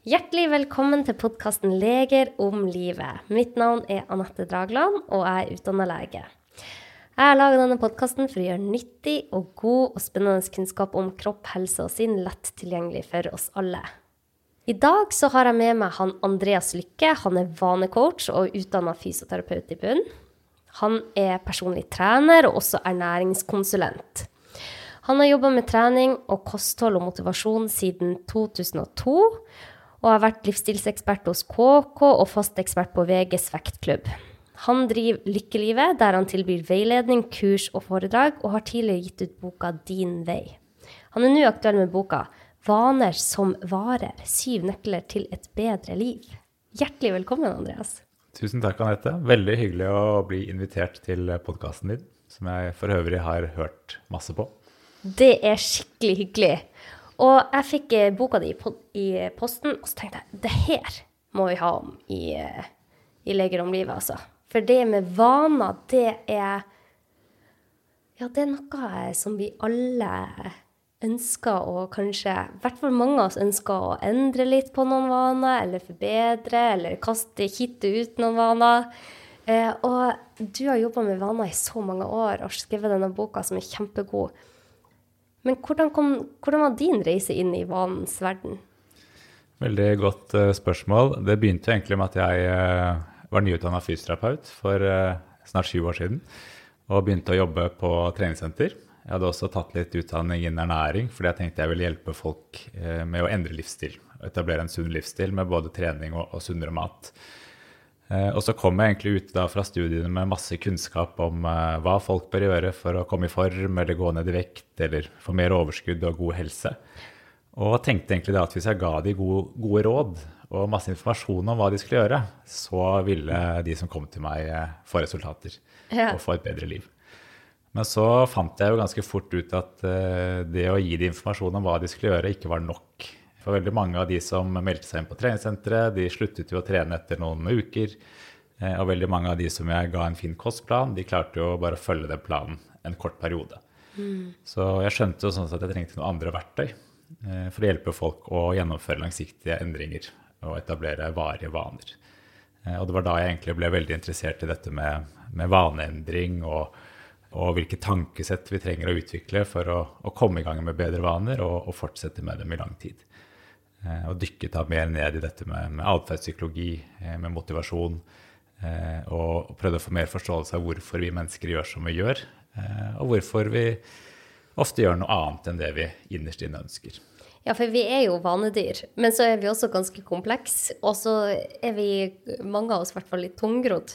Hjertelig velkommen til podcasten Leger om livet. Mitt navn Anette Dragland, og jeg utdannet lege. Jeg har laget denne podcasten for å gjøre nyttig og god og spennende kunnskap om kropp, helse og sinn lett tilgjengelig for oss alle. I dag så har jeg med meg han Andreas Lykke. Han vanecoach og utdannet fysioterapeut i bunn. Han personlig trener og også ernæringskonsulent. Han har jobbet med trening og kosthold og motivasjon siden 2002, og har vært livsstilsekspert hos KK og fast ekspert på VGs vektklubb. Han driver Lykkelivet, der han tilbyr veiledning, kurs og foredrag, og har tidligere gitt ut boka Din vei. Han nå aktuell med boka Vaner som varer, 7 nøkler til et bedre liv. Hjertelig velkommen, Andreas. Tusen takk, Anette. Veldig hyggelig å bli invitert til podcasten din, som jeg for øvrig har hørt masse på. Det skikkelig hyggelig. Og jeg fikk boka di i posten, og så tenkte jeg, det her må vi ha om i Leger om livet, altså. For det med vaner, det noe som vi alle ønsker å kanskje, i hvert fall mange av oss ønsker å endre litt på noen vaner, eller forbedre, eller hitte ut noen vaner. Og du har jobbet med vaner i så mange år, og skrevet denne boka som kjempegod. Men hvordan var din reise inn i vanens verden? Veldig godt spørsmål. Det begynte egentlig med at jeg var nyutdannet fysioterapeut for snart 20 år siden, og begynte å jobbe på treningssenter. Jeg hadde også tatt litt utdanning innen ernæring, fordi jeg tenkte jeg ville hjelpe folk med å endre livsstil, og etablere en sunn livsstil med både trening og sunnere mat. Og så kom jeg egentlig ut da fra studiene med masse kunnskap om hva folk bør gjøre for å komme i form, eller gå ned i vekt, eller få mer overskudd og god helse. Og tenkte egentlig da at hvis jeg ga de gode råd og masse informasjon om hva de skulle gjøre, så ville de som kom til meg få resultater og få et bedre liv. Men så fant jeg jo ganske fort ut at det å gi de informasjon om hva de skulle gjøre ikke var nok. For veldig mange av de som meldte seg inn på treningssenteret, de sluttet jo å trene etter noen uker. Og veldig mange av de som jeg ga en fin kostplan, de klarte jo bare å følge den planen en kort periode. Så jeg skjønte jo sånn at jeg trengte noen andre verktøy for å hjelpe folk å gjennomføre langsiktige endringer og etablere varige vaner. Og det var da jeg egentlig ble veldig interessert i dette med vaneendring og hvilke tankesett vi trenger å utvikle for å komme i gang med bedre vaner og fortsette med dem i lang tid. Og dykket da mer ned i dette med atferdspsykologi, med motivasjon, og prøvde å få mer forståelse av hvorfor vi mennesker gjør som vi gjør, og hvorfor vi ofte gjør noe annet enn det vi innerst inne ønsker. Ja, for vi jo vanedyr, men så vi også ganske kompleks, og så vi, mange av oss i hvert fall, litt tungrodd.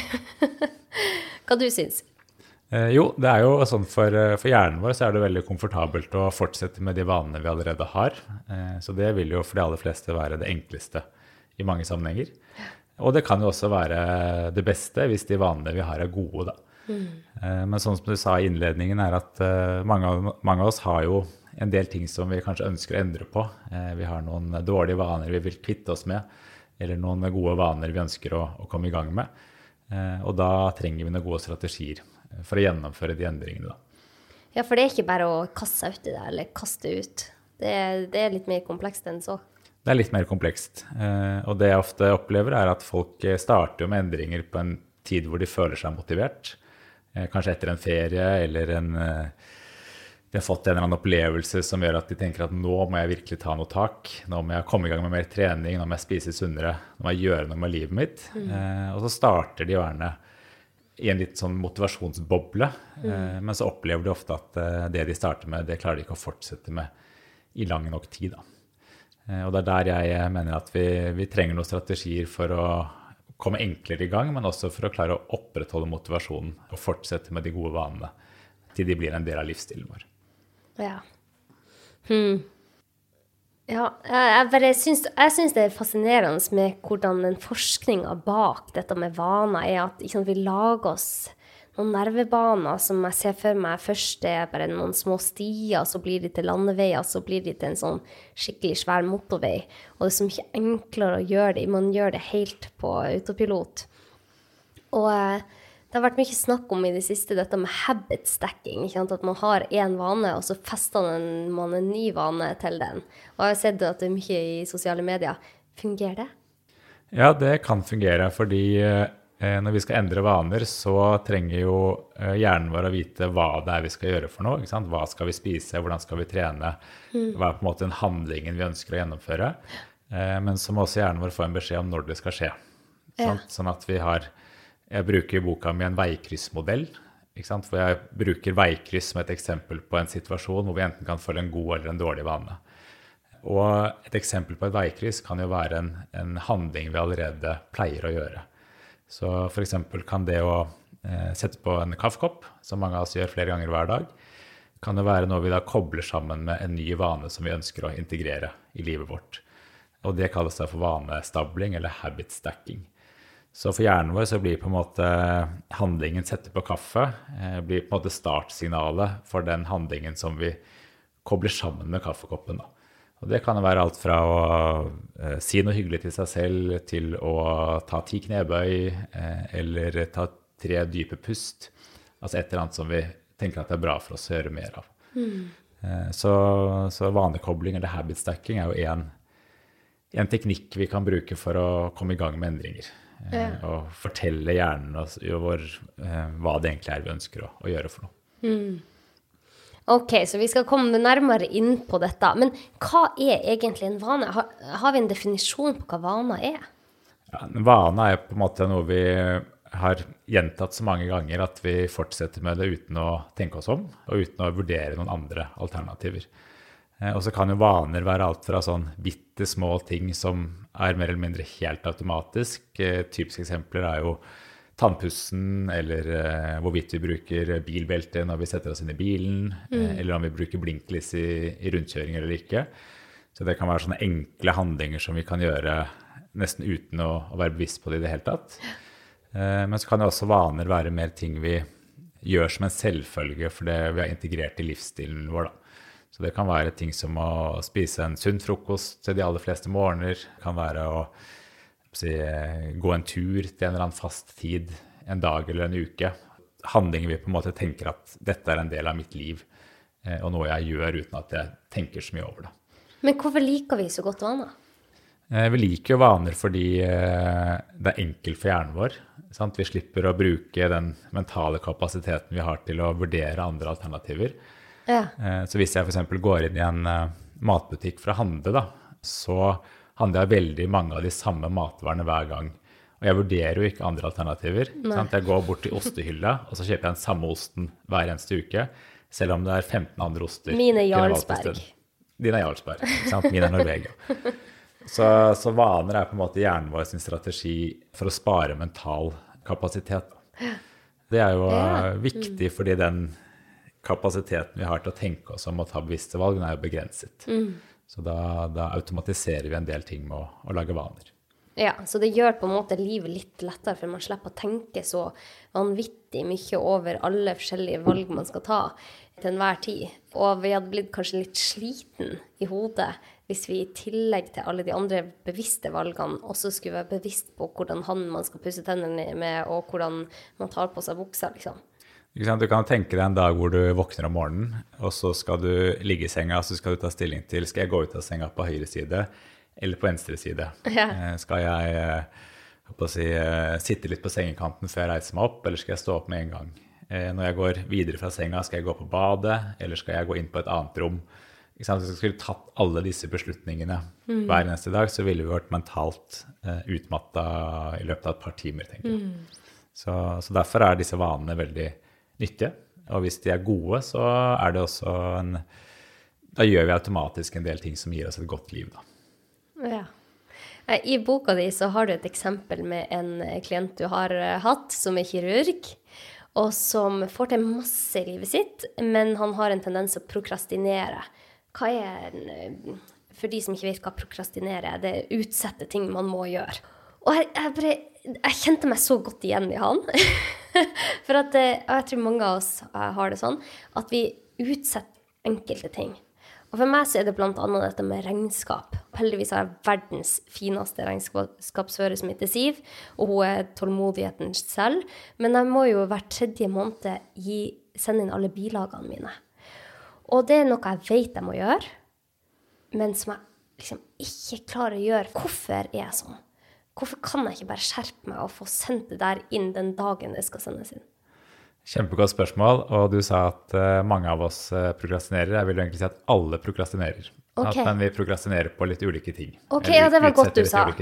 Hva du synes? Jo, det jo sånn for hjernen vår så det veldig komfortabelt å fortsette med de vanene vi allerede har. Så det vil jo for de aller fleste være det enkleste i mange sammenhenger. Og det kan jo også være det beste hvis de vanene vi har gode, da. Men sånn som du sa i innledningen at mange av oss har jo en del ting som vi kanskje ønsker å endre på. Vi har noen dårlige vaner vi vil kvitte oss med, eller noen gode vaner vi ønsker å komme i gang med. Og da trenger vi noen gode strategier for å gjennomføre de endringene, da. Ja, for det ikke bare å kaste seg ut i det, eller kaste ut. Det litt mer komplekst enn så. Det litt mer komplekst. Og det jeg ofte opplever at folk starter med endringer på en tid hvor de føler seg motivert. Kanskje etter en ferie, eller de har fått en eller annen opplevelse som gjør at de tenker at nå må jeg virkelig ta noe tak. Nå må jeg komme i gang med mer trening, nå må jeg spise sunnere, nå må jeg gjøre noe med livet mitt. Og så starter de gjerne i en litt sånn motivasjonsboble, men så opplever de ofte at det de starter med, det klarer de ikke å fortsette med i lang nok tid, da. Og det der jeg mener at vi trenger noen strategier for å komme enklere i gang, men også for å klare å opprettholde motivasjonen og fortsette med de gode vanene til de blir en del av livsstilen vår. Ja. Ja, jeg synes det fascinerende med hvordan den forskningen bak dette med vaner at vi lager oss noen nervebaner som jeg ser for meg først bare noen små stier, så blir de til landeveier, så blir de til en sånn skikkelig svær motorvei. Og det så mye enklere å gjøre det, man gjør det helt på autopilot. Og det har vært mye snakk om i det siste dette med habit stacking, ikke sant? At man har en vane, og så fester man en ny vane til den. Og jeg har sett at det mye i sosiale medier. Fungerer det? Ja, det kan fungere, fordi når vi skal endre vaner, så trenger jo hjernen vår å vite hva det er vi skal gjøre for noe. Ikke sant? Hva skal vi spise, hvordan skal vi trene, hva er på en måte den handlingen vi ønsker å gjennomføre. Men så må også hjernen vår få en beskjed om når det skal skje. Sant? Sånn at jeg bruker i boka mi en veikryssmodell, ikke sant? For jeg bruker veikryss som et eksempel på en situasjon hvor vi enten kan følge en god eller en dårlig vane. Og et eksempel på et veikryss kan jo være en handling vi allerede pleier å gjøre. Så for eksempel kan det å sette på en kaffekopp, som mange av oss gjør flere ganger hver dag, kan det være noe vi da kobler sammen med en ny vane som vi ønsker å integrere i livet vårt. Og det kalles da for vanestabling eller habit stacking. Så for hjernen vår så blir på en måte handlingen sette på kaffe, blir på en måte startsignalet for den handlingen som vi kobler sammen med kaffekoppen da. Og det kan være alt fra å si noe hyggelig til seg selv, til å ta 10 knebøy, eller ta 3 dype pust. Altså et eller annet som vi tenker at det er bra for oss å gjøre mer av. Så vanekobling eller habit stacking er jo en teknikk vi kan bruke for å komme i gang med endringer. Og fortelle hjernen vår hva det egentlig er vi ønsker å gjøre for noe. Ok, så vi skal komme nærmere inn på dette. Men hva er egentlig en vane? Har vi en definisjon på hva vaner er? Ja, en vane er på en måte noe vi har gjentatt så mange ganger at vi fortsetter med det uten å tenke oss om, og uten å vurdere noen andre alternativer. Og så kan jo vaner være alt fra sånn bitte små ting som er mer eller mindre helt automatisk. Typiske eksempler er jo tannpussen, eller hvorvidt vi bruker bilbelte når vi setter oss inn i bilen, eller om vi bruker blinklys i rundkjøring eller ikke. Så det kan være sånne enkle handlinger som vi kan gjøre nesten uten å være bevisst på det i det hele tatt. Men så kan det også vaner være mer ting vi gjør som en selvfølge for det vi har integrert i livsstilen vår da. Så det kan være ting som å spise en sunn frokost til de aller fleste morgener, kan være å gå en tur til en eller annen fast tid, en dag eller en uke. Handlinger vi på en måte tenker at dette er en del av mitt liv, og noe jeg gjør uten at jeg tenker så mye over det. Men hvorfor liker vi så godt vaner? Vi liker jo vaner fordi det er enkelt for hjernen vår. Sant? Vi slipper å bruke den mentale kapasiteten vi har til å vurdere andre alternativer. Ja. Så hvis jeg for eksempel går inn i en matbutikk for å handle da, så handler jeg veldig mange av de samme matvarene hver gang. Og jeg vurderer jo ikke andre alternativer. Sant? Jeg går bort til ostehylla, og så kjøper jeg den samme osten hver eneste uke, selv om det er 15 andre oster. Mine Jarlsberg. Din er Jarlsberg, sant? Min er Norvegia. Så vaner er på en måte hjernen vår sin strategi for å spare mental kapasitet. Det er jo viktig fordi den kapasiteten vi har til å tenke oss om å ta bevisste valg, den er jo begrenset. Så da automatiserer vi en del ting med å lage vaner. Ja, så det gjør på en måte livet litt lettere, for man slipper å tenke så vanvittig mye over alle forskjellige valg man skal ta til enhver tid. Og vi hadde blitt kanskje litt sliten i hodet hvis vi i tillegg til alle de andre bevisste valgene også skulle være bevisst på hvordan man skal pusse tennene med, og hvordan man tar på seg buksa, liksom. Du kan tenke deg en dag hvor du våkner om morgenen, og så skal du ligge i senga, så skal du ta stilling til, skal jeg gå ut av senga på høyre side eller på venstre side? Ja. Skal jeg sitte litt på sengekanten før jeg reiser meg opp, eller skal jeg stå opp med en gang? Når jeg går videre fra senga, skal jeg gå på badet, eller skal jeg gå inn på et annet rom? Hvis jeg skulle tatt alle disse beslutningene hver eneste dag, så ville vi vært mentalt utmattet i løpet av et par timer, tenker jeg. Så derfor er disse vanene veldig nyttige, og hvis de er gode, så er det også da gjør vi automatisk en del ting som gir oss et godt liv da. Ja. I boka di så har du et eksempel med en klient du har hatt som er kirurg, og som får til masse i livet sitt, men han har en tendens å prokrastinere. Hva for de som ikke vet hva prokrastinere er, det utsette ting man må gjøre. Og jeg kjente meg så godt igjen i han. For at jeg tror mange av oss har det sånn, at vi utsetter enkelte ting. Og for meg så er det blant annet dette med regnskap. Heldigvis har jeg verdens fineste regnskapsfører som heter Siv, og hun er tålmodigheten selv. Men jeg må jo hver 3. måned sende inn alle bilagene mine. Og det er noe jeg vet jeg må gjøre, men som jeg liksom ikke klarer å gjøre. Hvorfor er jeg sånn? Hvorfor kan jeg ikke bare skjerpe meg og få sendt det der inn den dagen det skal sendes inn? Kjempegodt spørsmål, og du sa at mange av oss prokrastinerer. Jeg vil egentlig si at alle prokrastinerer. Men vi prokrastinerer på litt ulike ting. Ok, ja, det var godt du sa.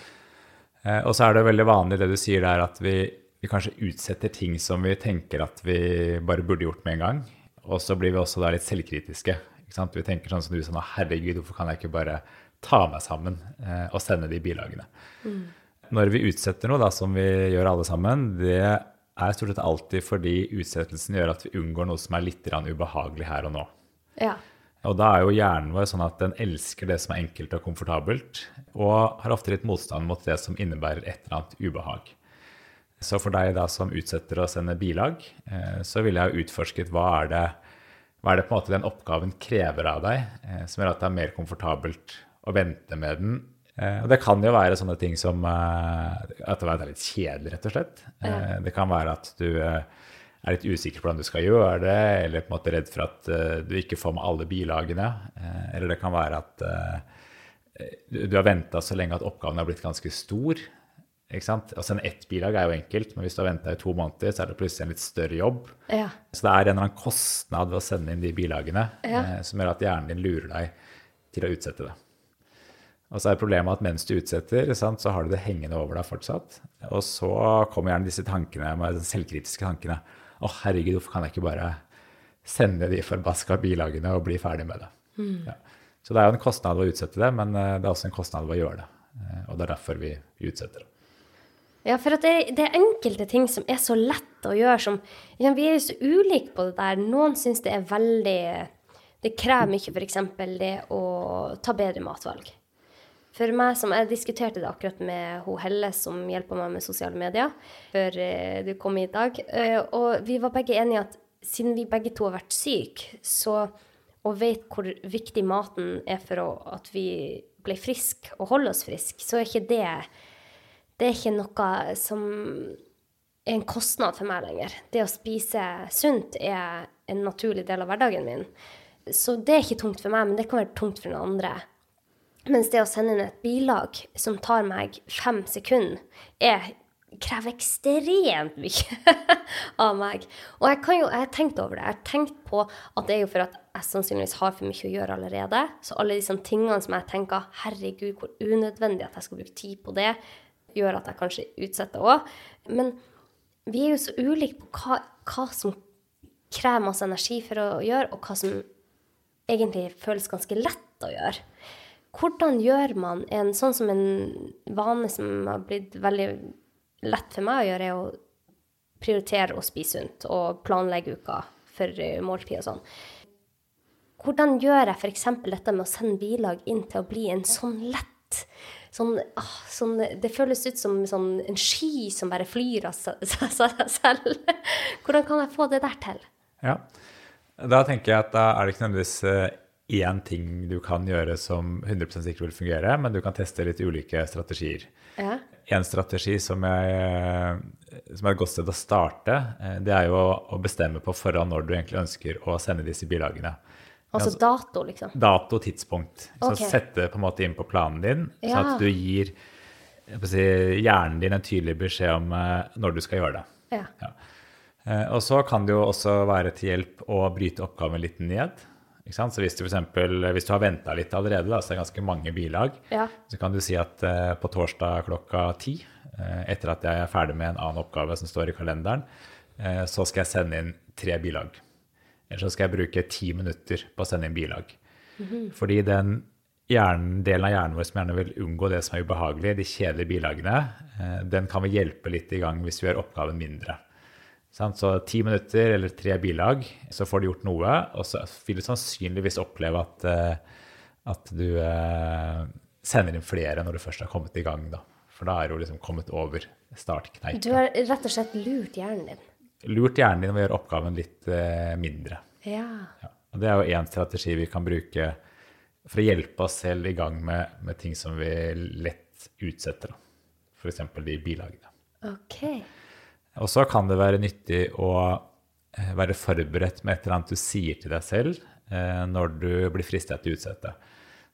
Og så det veldig vanlig det du sier der, at vi kanskje utsetter ting som vi tenker at vi bare burde gjort med en gang. Og så blir vi også da litt selvkritiske. Ikke sant? Vi tenker sånn som du sa, herregud, hvorfor kan jeg ikke bare ta meg sammen og sende de bilagene? Når vi utsetter noe da, som vi gjør alle sammen, det stort sett alltid fordi utsettelsen gjør at vi unngår noe som litt ubehagelig her og nå. Ja. Og da jo hjernen vår sånn at den elsker det som enkelt og komfortabelt, og har ofte litt motstand mot det som innebærer et eller annet ubehag. Så for deg da som utsetter å sende bilag, så vil jeg ha utforsket hva det på en måte den oppgaven krever av deg, som gjør at det mer komfortabelt å vente med den. Og det kan jo være sånne ting som at det er litt kjedelig, rett og slett. Det kan være at du litt usikker på hvordan du skal gjøre det, eller på en måte redd for at du ikke får med alle bilagene. Eller det kan være at du har ventet så lenge at oppgaven har blitt ganske stor. Ikke sant? Å sende ett bilag jo enkelt, men hvis du har ventet i 2 måneder, så det plutselig en litt større jobb. Ja. Så det en eller annen kostnad ved å sende inn de bilagene, som gjør at hjernen din lurer deg til å utsette det. Og så problemet at mens du utsetter, sant, så har du det hengende over deg fortsatt. Og så kommer gjerne disse tankene, de selvkritiske tankene. Herregud, hvorfor kan jeg ikke bare sende de forbaska bilagene og bli ferdig med det? Ja. Så det jo en kostnad ved å utsette det, men det også en kostnad ved å gjøre det. Og det derfor vi utsetter det. Ja, for at det enkelte ting som så lett å gjøre, som, ja, vi jo så ulike på det der. Noen synes det veldig, det krever mye for eksempel det å ta bedre matvalg. For meg som, jeg diskuterte det akkurat med hun Helle som hjelper meg med sosiale medier, før du kom i dag, og vi var begge enige at siden vi begge to har vært syke, og vet hvor viktig maten for at vi blir friske og holder oss friske, så ikke det ikke noe som en kostnad for meg lenger. Det å spise sunt en naturlig del av hverdagen min. Så det ikke tungt for meg, men det kan være tungt for noen andre. Mens det å sende inn et bilag som tar meg 5 sekunder, krever ekstremt mye av meg. Og jeg har tenkt over det. Jeg har tenkt på at det jo for at jeg sannsynligvis har for mye å gjøre allerede. Så alle disse tingene som jeg tenker, herregud, hvor unødvendig at jeg skal bruke tid på det, gjør at jeg kanskje utsetter også. Men vi jo så ulike på hva som krever masse energi for å gjøre, og hva som egentlig føles ganske lett å gjøre. Hvordan gjør man sånn som en vane som har blitt veldig lett for meg å gjøre, å prioritere å spise sunt og planlegge uka for måltid og sånn. Hvordan gjør jeg for eksempel dette med å sende bilag inn til å bli en sånn lett, det føles ut som en sky som bare flyr av seg selv. Hvordan kan jeg få det der til? Ja, da tenker jeg at da det ikke nødvendigvis én ting du kan gjøre som 100% sikkert vil fungere, men du kan teste litt ulike strategier. Ja. En strategi som et godt sted å starte, det jo å bestemme på forhånd når du egentlig ønsker å sende disse bilagene. Altså dato, liksom? Dato, tidspunkt. Så sette det på en måte inn på planen din, så at du gir hjernen din en tydelig beskjed om når du skal gjøre det. Ja. Og så kan det jo også være til hjelp å bryte oppgaven litt ned. Ikke sant? Så hvis du har ventet litt allerede, da, så det ganske mange bilag, så kan du si at på torsdag klokka 10, etter at jeg ferdig med en annen oppgave som står i kalenderen, så skal jeg sende inn 3 bilag. Eller så skal jeg bruke 10 minutter på å sende inn bilag. Fordi den delen av hjernen vår som gjerne vil unngå det som ubehagelig, de kjedelige bilagene, den kan vi hjelpe litt i gang hvis vi gjør oppgaven mindre. Så 10 minutter eller 3 bilag, så får du gjort noe, og så vil du sannsynligvis oppleve at du sender inn flere når du først har kommet i gang. Da. For da du liksom kommet over startkneipen. Du har rett og slett lurt hjernen din. Lurt hjernen din å gjøre oppgaven litt mindre. Ja. Og det jo en strategi vi kan bruke for å hjelpe oss selv i gang med ting som vi lett utsetter. For eksempel de bilagene. Ok. Og så kan det være nyttig å være forberedt med et eller annet du sier til deg selv når du blir fristet til å utsette.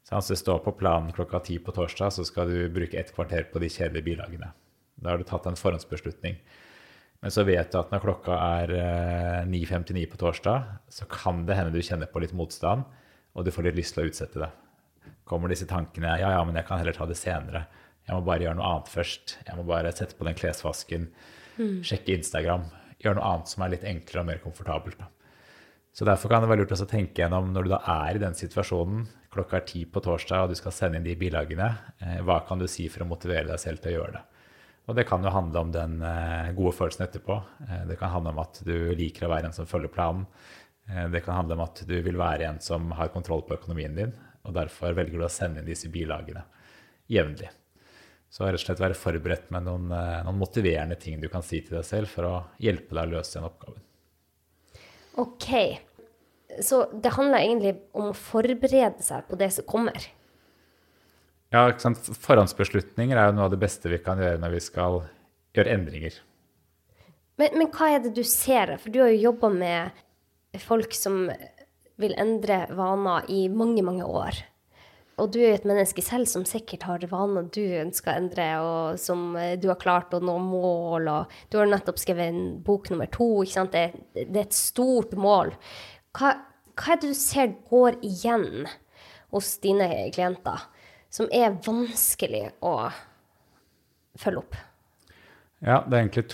Så hvis det står på planen klokka 10 på torsdag, så skal du bruke 1 kvarter på de kjedelige bilagene. Da har du tatt en forhåndsbeslutning. Men så vet du at når klokka er 9:59 på torsdag, så kan det hende du kjenner på litt motstand, og du får litt lyst til å utsette det. Kommer disse tankene, ja, men jeg kan heller ta det senere. Jeg må bare gjøre noe annet først. Jeg må bare sette på den klesvasken, sjekke Instagram, gjøre noe annet som er litt enklere og mer komfortabelt. Da. Så derfor kan det være lurt å tenke gjennom når du da er i den situasjonen, klokka er 10 på torsdag, og du skal sende inn de bilagene, hva kan du si for å motivere deg selv til å gjøre det? Og det kan jo handle om den gode følelsen etterpå. Det kan handle om at du liker å være en som følger planen. Det kan handle om at du vil være en som har kontroll på økonomien din, og derfor velger du å sende inn disse bilagene jevnlig. Så rett og slett være forberedt med noen motiverende ting du kan si til deg selv for å hjelpe deg å løse den oppgaven. Ok, så det handler egentlig om å forberede seg på det som kommer. Ja, ikke sant? Forhåndsbeslutninger er jo noe av det beste vi kan gjøre når vi skal gjøre endringer. Men hva er det du ser? For du har jo jobbet med folk som vil endre vaner i mange, mange år. Og du er jo et menneske selv som sikkert har vaner du ønsker å endre, og som du har klart å nå mål, og du har nettopp skrevet en bok nummer 2, ikke sant? Det er et stort mål. Hva er det du ser går igjen hos dine klienter, som er vanskelig å følge opp? Ja, det er egentlig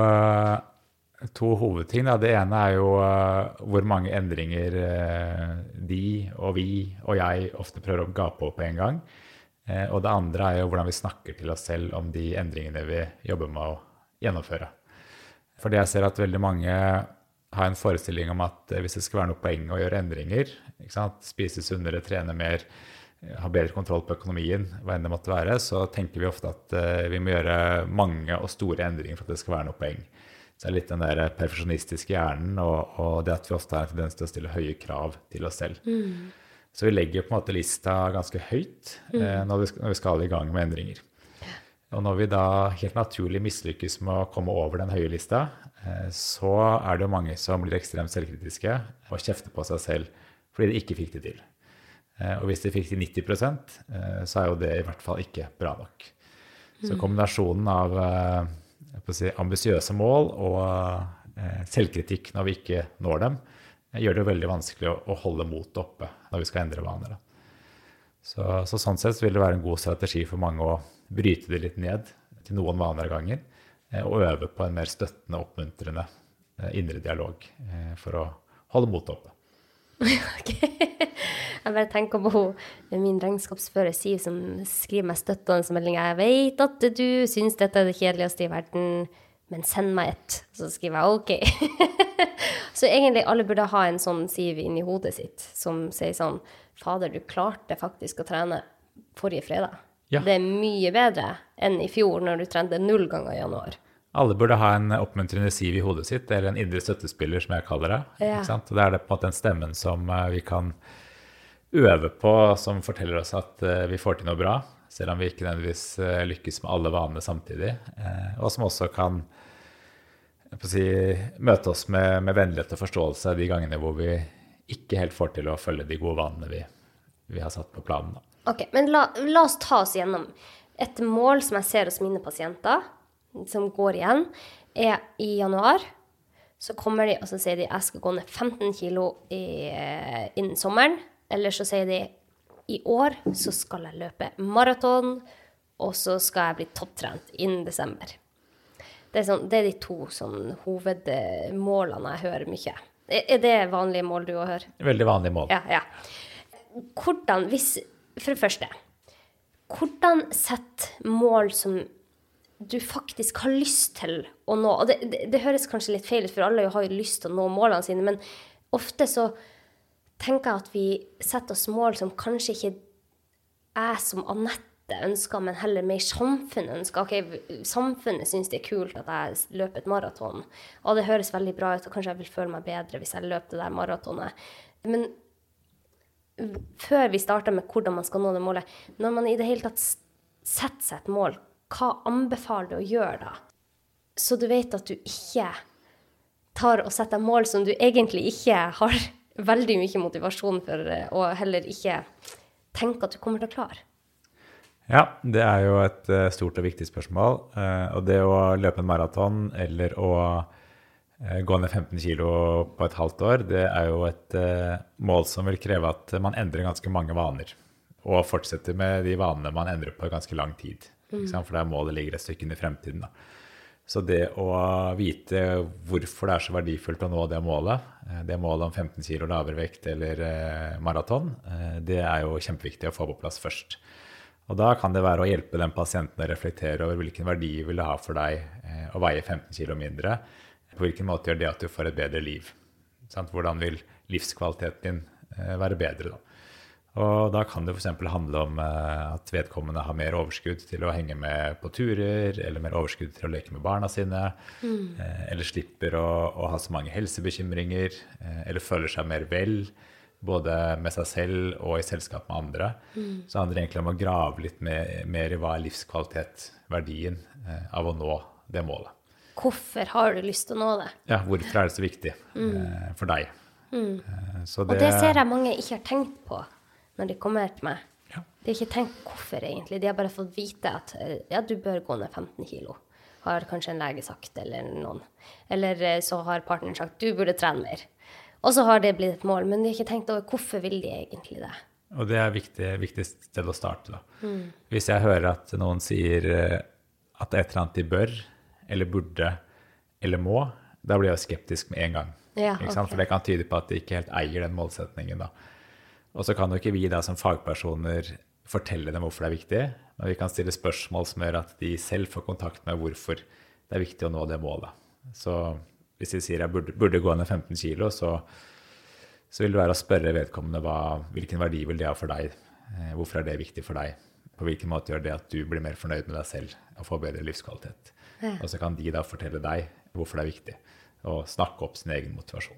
to hovedting. Da. Det ene er jo hvor mange endringer de og vi og jeg ofte prøver å gape opp på en gang. Og det andre er jo hvordan vi snakker til oss selv om de endringene vi jobber med å gjennomføre. Fordi jeg ser at veldig mange har en forestilling om at hvis det skal være noe poeng å gjøre endringer, ikke sant? Spise sunnere, trene mer, ha bedre kontroll på økonomien, hva enn det måtte være, så tenker vi ofte at vi må gjøre mange og store endringer for at det skal være noe poeng. Så det er litt den der perfeksjonistiske hjernen, og det at vi ofte har en tendens til å stille høye krav til oss selv. Så vi legger på en måte lista ganske høyt når vi skal i gang med endringer. Og når vi da helt naturlig mislykkes med å komme over den høye lista, så er det jo mange som blir ekstremt selvkritiske og kjefter på seg selv fordi de ikke fikk det til. Og hvis de fikk til 90%, så er jo det i hvert fall ikke bra nok. Så kombinasjonen av ambisiøse mål og selvkritikk når vi ikke når dem, gjør det jo veldig vanskelig å holde motet oppe når vi skal endre vaner. Så sånn sett vil det være en god strategi for mange å bryte det litt ned til noen vaner av gangen, og øve på en mer støttende, oppmuntrende indre dialog for å holde motet oppe. Ok. Jeg bare tenker på min regnskapsfører Siv som skriver meg støttende meldinger. Jeg vet at du synes dette er det kjedeligste i verden, men send meg et. Så skriver jeg ok. Så egentlig alle burde ha en sånn Siv inn i hodet sitt, som sier sånn, fader, du klarte faktisk å trene forrige fredag. Ja. Det er mye bedre enn i fjor når du trente 0 ganger i januar. Alle burde ha en oppmuntrende Siv i hodet sitt, eller en indre støttespiller, som jeg kaller det. Ja. Ikke sant? Og det er det på en måte den stemmen som vi kan øve på, som forteller oss at vi får til noe bra, selv om vi ikke nødvendigvis lykkes med alle vanene samtidig, og som også kan møte oss med vennlighet og forståelse de gangene hvor vi ikke helt får til å følge de gode vanene vi har satt på planen. Ok, men la oss ta oss gjennom et mål som jeg ser hos mine pasienter, som går igjen, er i januar. Så kommer de, og så sier de, jeg skal gå ned 15 kilo innen sommeren. Eller så sier de, i år så skal jeg løpe maraton, og så skal jeg bli topptrent innen desember. Det er de 2 hovedmålene jeg hører mye. Er det vanlige mål du hører? Veldig vanlige mål. Ja. Hvordan, for det første, hvordan sett mål som du faktisk har lyst til å nå? Og det høres kanskje litt feil ut, for alle har jo lyst til å nå målene sine, men ofte så tenker jeg at vi setter oss mål som kanskje ikke er som Anette ønsker, men heller mer samfunnet ønsker. Ok, samfunnet synes det er kult at jeg løper et maraton, og det høres veldig bra ut, og kanskje jeg vil føle meg bedre hvis jeg løper det der maratonet. Men før vi starter med hvordan man skal nå det målet, når man i det hele tatt setter seg et mål, hva anbefaler du å gjøre da? Så du vet at du ikke tar og setter mål som du egentlig ikke har veldig mye motivasjon for, og heller ikke tenker at du kommer til å klare? Ja, det er jo et stort og viktig spørsmål. Og det å løpe en maraton eller å gå ned 15 kilo på et halvt år, det er jo et mål som vil kreve at man endrer ganske mange vaner. Og fortsetter med de vanene man endrer på ganske lang tid. Ikke sant? For det målet ligger et stykke inn i fremtiden. Da. Så det å vite hvorfor det er så verdifullt å nå det målet om 15 kilo lavere vekt eller maraton, det er jo kjempeviktig å få på plass først. Og da kan det være å hjelpe den pasienten å reflektere over hvilken verdi vil det ha for deg å veie 15 kilo mindre. På hvilken måte gjør det at du får et bedre liv? Sant? Hvordan vil livskvaliteten din være bedre da? Og da kan det for eksempel handle om at vedkommende har mer overskudd til å henge med på turer, eller mer overskudd til å leke med barna sine, eller slipper å ha så mange helsebekymringer, eller føler seg mer vel, både med seg selv og i selskap med andre. Så handler det egentlig om å grave litt mer i hva er livskvalitet, verdien av å nå det målet. Hvorfor har du lyst til å nå det? Ja, hvorfor er det så viktig for deg? Så og det ser jeg mange ikke har tenkt på når de kommer til meg. Ja. De har ikke tenkt hvorfor egentlig. De har bare fått vite at ja, du bør gå ned 15 kilo. Har kanskje en lege sagt, eller noen. Eller så har partneren sagt, du burde trene mer. Og så har det blitt et mål, men de har ikke tenkt over hvorfor vil de egentlig det. Og det er viktig sted å starte da. Hvis jeg hører at noen sier at det er et eller annet de bør, eller burde, eller må, da blir jeg skeptisk med en gang. Ja, ikke sant? For det kan tyde på at de ikke helt eier den målsetningen da. Og så kan jo ikke vi da som fagpersoner fortelle dem hvorfor det er viktig, men vi kan stille spørsmål som gjør at de selv får kontakt med hvorfor det er viktig å nå det målet. Så hvis de sier jeg burde gå ned 15 kilo, så vil det være å spørre vedkommende hvilken verdi vil det ha for deg, hvorfor er det viktig for deg, på hvilken måte gjør det at du blir mer fornøyd med deg selv og får bedre livskvalitet. Ja. Og så kan de da fortelle deg hvorfor det er viktig, og snakke opp sin egen motivasjon.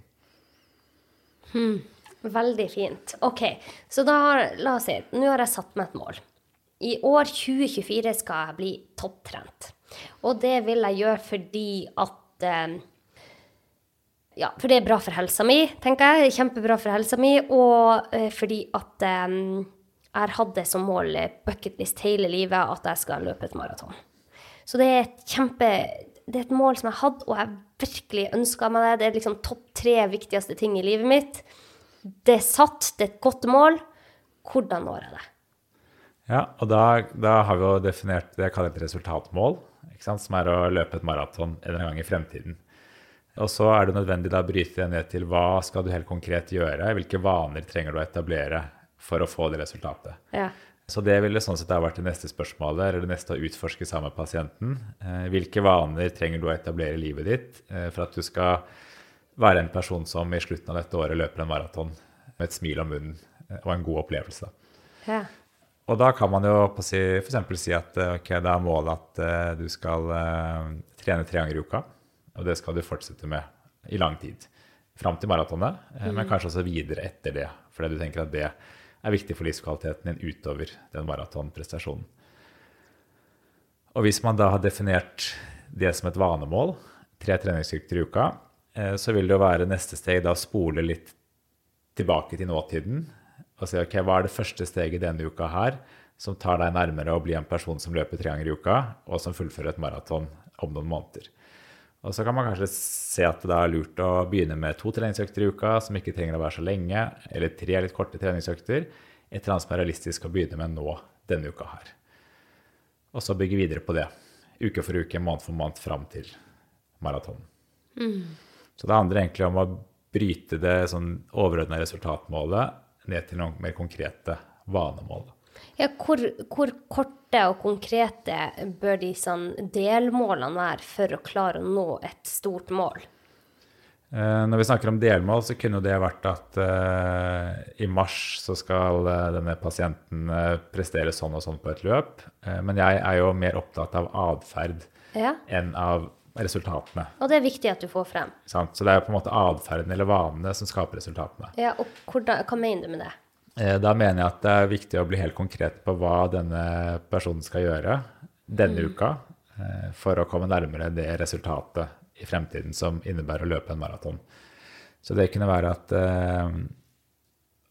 Veldig fint. Ok, så da la oss si, nå har jeg satt meg et mål. I år 2024 skal jeg bli topptrent. Og det vil jeg gjøre fordi at, ja, for det er bra for helsa mi, tenker jeg, kjempebra for helsa mi, og fordi at jeg har hatt det som mål, bucketlist hele livet, at jeg skal løpe et maraton. Så det er det er et mål som jeg hadde, og jeg virkelig ønsket meg det. Det er liksom topp 3 viktigste ting i livet mitt. Det er satt, det er et godt mål. Hvordan når jeg det? Ja, og da har vi jo definert det jeg kaller et resultatmål, ikke sant? Som er å løpe et maraton en gang i fremtiden. Og så er det nødvendig da å bryte det ned til hva skal du helt konkret gjøre, hvilke vaner trenger du å etablere for å få det resultatet. Ja. Så det ville sånn sett ha vært det neste spørsmålet, eller det neste å utforske sammen med pasienten. Hvilke vaner trenger du å etablere i livet ditt for at du skal være en person som i slutten av dette året løper en maraton med et smil om munnen og en god opplevelse. Ja. Og da kan man jo for eksempel si at okay, det er målet at du skal trene 3 ganger i uka, og det skal du fortsette med i lang tid. Fram til maratonet, men kanskje også videre etter det, fordi du tenker at det er viktig for livskvaliteten din utover den maratonprestasjonen. Og hvis man da har definert det som et vanemål, 3 treningsøkter i uka, så vil det jo være neste steg da å spole litt tilbake til nåtiden og si, ok, hva er det første steget denne uka her som tar deg nærmere å bli en person som løper 3 ganger i uka, og som fullfører et maraton om noen måneder. Og så kan man kanskje se at det er lurt å begynne med 2 treningsøkter i uka, som ikke trenger å være så lenge, eller 3 litt korte treningsøkter, et eller annet som er realistisk å begynne med nå denne uka her. Og så bygge videre på det, uke for uke, måned for måned, frem til maratonen. Så det handler egentlig om å bryte det sånn overordnede resultatmålet ned til noen mer konkrete vanemål. Ja, hvor korte og konkrete bør de sånn delmålene være for å klare å nå et stort mål? Når vi snakker om delmål, så kunne det vært at i mars så skal denne pasienten prestere sånn og sånn på et løp. Men jeg er jo mer opptatt av adferd enn av resultatene. Og det er viktig at du får frem. Så det er jo på en måte adferden eller vanene som skaper resultatene. Ja, og hva mener du med det? Da mener jeg at det er viktig å bli helt konkret på hva denne personen skal gjøre denne uka for å komme nærmere det resultatet i fremtiden som innebærer å løpe en maraton. Så det kunne være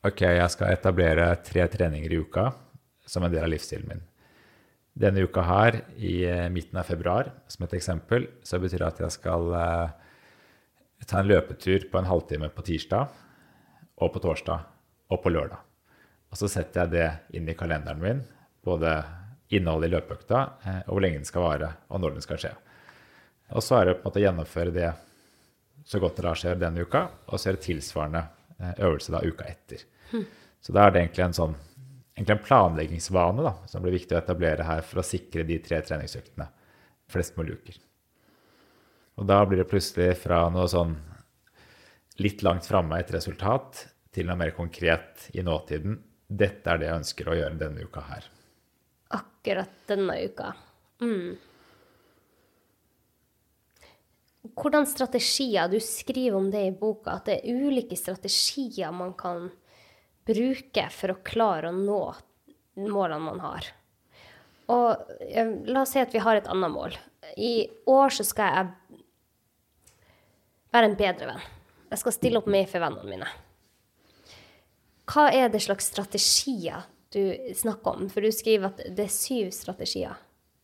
ok, jeg skal etablere 3 treninger i uka som en del av livsstilen min. Denne uka her, i midten av februar, som et eksempel, så betyr det at jeg skal ta en løpetur på en halvtime på tirsdag, og på torsdag, og på lørdag. Og så setter jeg det inn i kalenderen min, både innholdet i løpeøkta, og hvor lenge den skal vare, og når den skal skje. Og så er det på en måte å gjennomføre det så godt det da skjer denne uka, og så er det tilsvarende øvelse da uka etter. Så da er det egentlig en planleggingsvane da, som blir viktig å etablere her for å sikre de 3 treningsøktene flest mulig uker. Og da blir det plutselig fra noe sånn litt langt fremme et resultat til noe mer konkret i nåtiden. Dette er det jeg ønsker å gjøre denne uka her. Akkurat denne uka. Hvordan strategier, du skriver om det i boka, at det er ulike strategier man kan bruke for å klare å nå målene man har. Og la oss si at vi har et annet mål. I år så skal jeg være en bedre venn. Jeg skal stille opp mer for vennene mine. Hva er det slags strategier du snakker om? For du skriver at det er 7 strategier.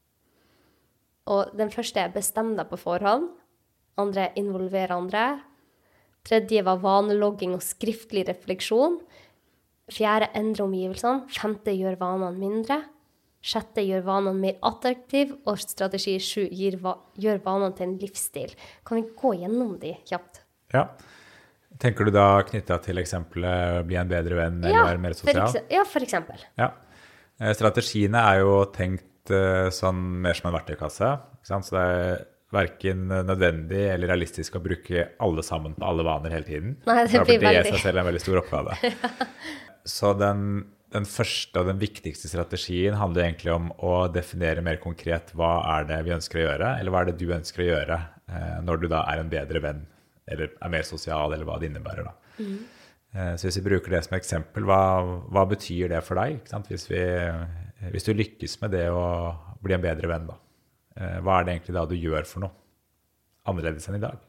Og den første er bestem deg på forhånd. Andre involverer andre. Tredje var vanelogging og skriftlig refleksjon. 4. endre omgivelsene. 5. gjør vanene mindre. 6. gjør vanene mer attraktiv. Og strategi 7 gjør vanene til en livsstil. Kan vi gå gjennom de kjapt? Ja. Tenker du da knyttet til eksempelet bli en bedre venn eller være mer sosial? Ja, for eksempel. Ja. Strategiene er jo tenkt sånn mer som en verktøykasse. Ikke sant? Så det er hverken nødvendig eller realistisk å bruke alle sammen på alle vaner hele tiden. Nei, det blir veldig. Det er seg selv en veldig stor oppgave. Så den første og den viktigste strategien handler egentlig om å definere mer konkret hva er det vi ønsker å gjøre, eller hva er det du ønsker å gjøre når du da er en bedre venn, eller er mer sosial, eller hva det innebærer da. Så hvis vi bruker det som eksempel, hva betyr det for deg? Ikke sant? Hvis du lykkes med det å bli en bedre venn da, hva er det egentlig da du gjør for noe annerledes enn i dag?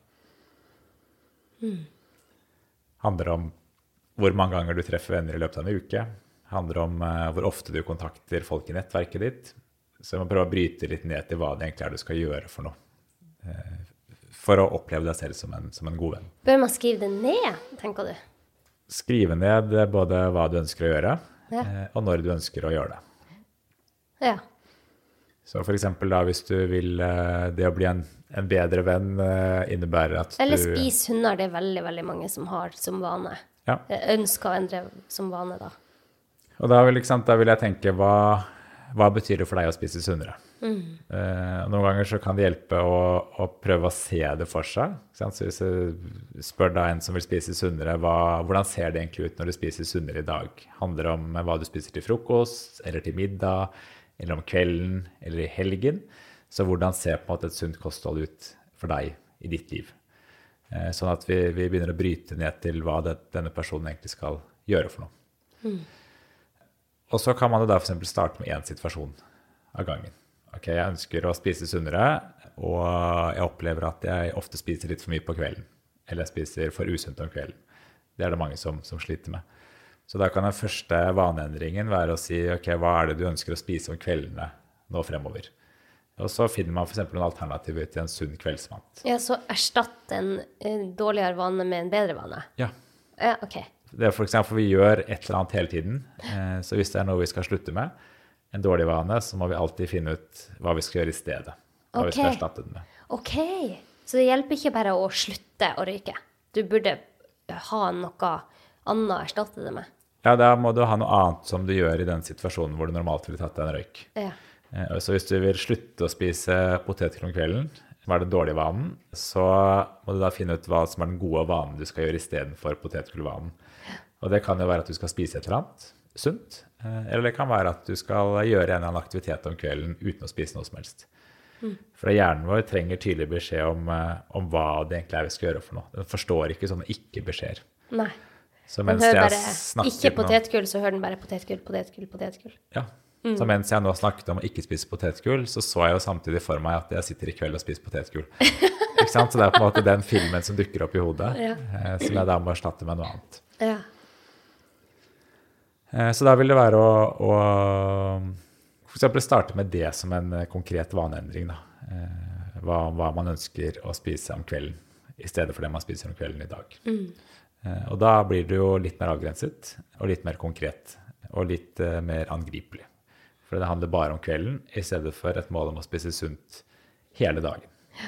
Handler om hvor mange ganger du treffer venner i løpet av en uke. Handler om hvor ofte du kontakter folk i nettverket ditt. Så jeg må prøve å bryte litt ned til hva det egentlig er du skal gjøre for noe. For å oppleve deg selv som en god venn. Bør man skrive det ned, tenker du? Skrive ned både hva du ønsker å gjøre, og når du ønsker å gjøre det. Ja. Så for eksempel da, hvis du vil det å bli en bedre venn innebærer at eller spis hunder, det er veldig, veldig mange som har som vane. Ja. Ønsker å endre som vane da. Og da vil jeg tenke, hva betyr det for deg å spise sunnere? Noen ganger så kan det hjelpe å prøve å se det for seg. Så hvis jeg spør da en som vil spise sunnere, hvordan ser det egentlig ut når du spiser sunnere i dag? Handler det om hva du spiser til frokost, eller til middag, eller om kvelden, eller i helgen? Så hvordan ser på en måte et sunt kosthold ut for deg i ditt liv? Sånn at vi begynner å bryte ned til hva denne personen egentlig skal gjøre for noe. Og så kan man da for eksempel starte med en situasjon av gangen. Ok, jeg ønsker å spise sunnere, og jeg opplever at jeg ofte spiser litt for mye på kvelden. Eller jeg spiser for usunt om kvelden. Det er det mange som sliter med. Så da kan den første vaneendringen være å si, ok, hva er det du ønsker å spise om kveldene nå fremover? Og så finner man for eksempel en alternativ til en sunn kveldsmat. Ja, så erstatt en dårligere vane med en bedre vane? Ja. Ja, ok. Det er for eksempel vi gjør et eller annet hele tiden. Så hvis det er noe vi skal slutte med, en dårlig vane, så må vi alltid finne ut hva vi skal gjøre i stedet. Hva vi skal erstatte den med. Ok, så det hjelper ikke bare å slutte å røyke. Du burde ha noe annet å erstatte det med. Ja, da må du ha noe annet som du gjør i den situasjonen hvor du normalt ville tatt deg en røyk. Ja. Så hvis du vil slutte å spise potetgull om kvelden, hva er den dårlige vanen, så må du da finne ut hva som er den gode vanen du skal gjøre i stedet for potetgullvanen. Og det kan jo være at du skal spise et eller annet sunt, eller det kan være at du skal gjøre en eller annen aktivitet om kvelden uten å spise noe som helst. For hjernen vår trenger tydelig beskjed om hva det egentlig er vi skal gjøre for noe. Den forstår ikke sånne ikke-beskjeder. Nei. Så Den hører bare ikke potetgull, så hører den bare potetgull. Ja. Så mens jeg nå snakket om å ikke spise potetgull, så jeg jo samtidig for meg at jeg sitter i kveld og spiser potetgull. Ikke sant? Så det er på en måte den filmen som dukker opp i hodet, som jeg da må erstatte med noe annet. Ja. Så da vil det være å for eksempel starte med det som en konkret vaneendring. Da. Hva man ønsker å spise om kvelden, i stedet for det man spiser om kvelden i dag. Og da blir det jo litt mer avgrenset, og litt mer konkret, og litt mer angripelig. For det handler bare om kvelden, i stedet for et mål om å spise sunt hele dagen.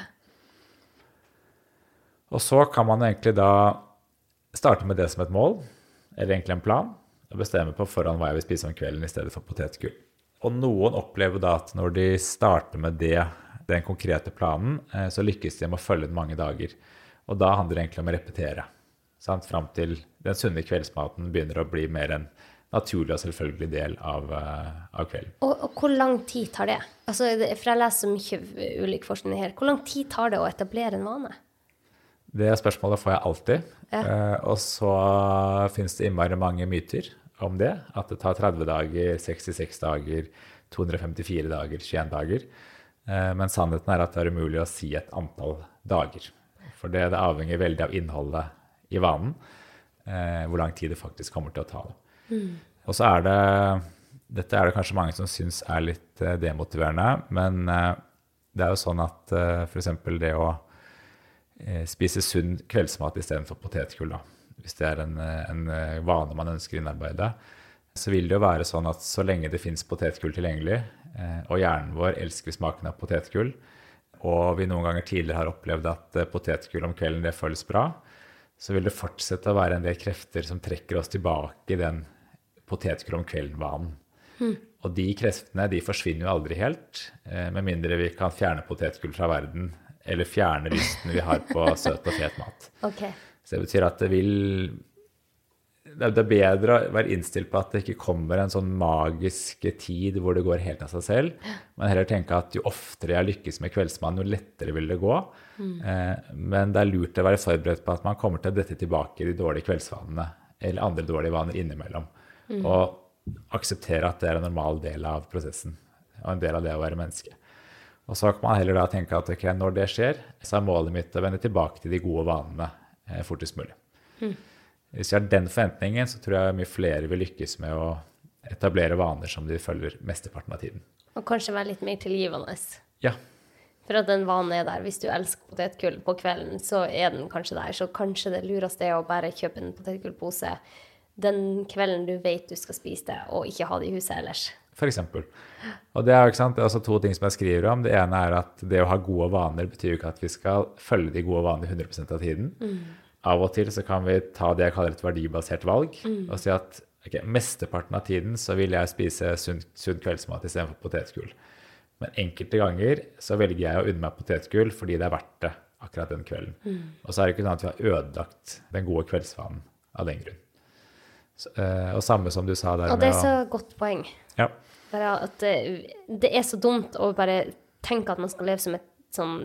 Og så kan man egentlig da starte med det som et mål, eller egentlig en plan, og bestemme på forhånd hva jeg vil spise om kvelden i stedet for potetgull. Og noen opplever da at når de starter med den konkrete planen, så lykkes de med å følge den mange dager. Og da handler det egentlig om å repetere, sant? Fram til den sunne kveldsmaten begynner å bli mer en naturlig og selvfølgelig del av kvelden. Og hvor lang tid tar det? Altså, for jeg leser så mye ulik forskning her. Hvor lang tid tar det å etablere en vane? Det spørsmålet får jeg alltid. Og så finnes det innmari mange myter om det. At det tar 30 dager, 66 dager, 254 dager, 21 dager. Men sannheten er at det er umulig å si et antall dager. For det avhenger veldig av innholdet i vanen. Hvor lang tid det faktisk kommer til å ta det. Og så dette er det kanskje mange som synes er litt demotiverende, men det er jo sånn at for eksempel det å spise sunn kveldsmat i stedet for potetgull, da. Hvis det er en vane man ønsker å innarbeide, så vil det jo være sånn at så lenge det finnes potetgull tilgjengelig, og hjernen vår elsker smaken av potetgull, og vi noen ganger tidligere har opplevd at potetgull om kvelden det føles bra, så vil det fortsette å være en del krefter som trekker oss tilbake i den potetgull om kvelden-vanen. Og de kreftene de forsvinner jo aldri helt, med mindre vi kan fjerne potetgull fra verden, eller fjerne lysten vi har på søt og fet mat. Okay. Så det betyr at det er bedre å være innstilt på at det ikke kommer en sånn magisk tid hvor det går helt av seg selv, men heller tenke at jo oftere jeg lykkes med kveldsmaten, jo lettere vil det gå. Men det er lurt å være forberedt på at man kommer til å dette tilbake i de dårlige kveldsvanene, eller andre dårlige vaner innimellom. Og akseptere at det er en normal del av prosessen, og en del av det å være menneske. Og så kan man heller da tenke at okay, når det skjer, så er målet mitt å vende tilbake til de gode vanene fortest mulig. Hvis jeg har den forventningen, så tror jeg mye flere vil lykkes med å etablere vaner som de følger mesteparten av tiden. Og kanskje være litt mer tilgivende. Ja. For at den vanen er der. Hvis du elsker potetgull på kvelden, så er den kanskje der. Så kanskje det lureste er å bare kjøpe en potetgullpose den kvelden du vet du skal spise det, og ikke ha det i huset ellers. For eksempel. Og det er jo ikke sant, det er også to ting som jeg skriver om. Det ene er at det å ha gode vaner betyr jo ikke at vi skal følge de gode vanene 100% av tiden. Av og til så kan vi ta det jeg kaller et verdibasert valg, og si at okay, mesteparten av tiden så vil jeg spise sunn kveldsmat i stedet for potetgull. Men enkelte ganger så velger jeg å unne meg potetgull fordi det er verdt det akkurat den kvelden. Og så er det ikke sånn at vi har ødelagt den gode kveldsvanen av den grunn. Og samme som du sa der. Og det er så godt poeng. Ja. Bare at det er så dumt å bare tenke at man skal leve som et sånn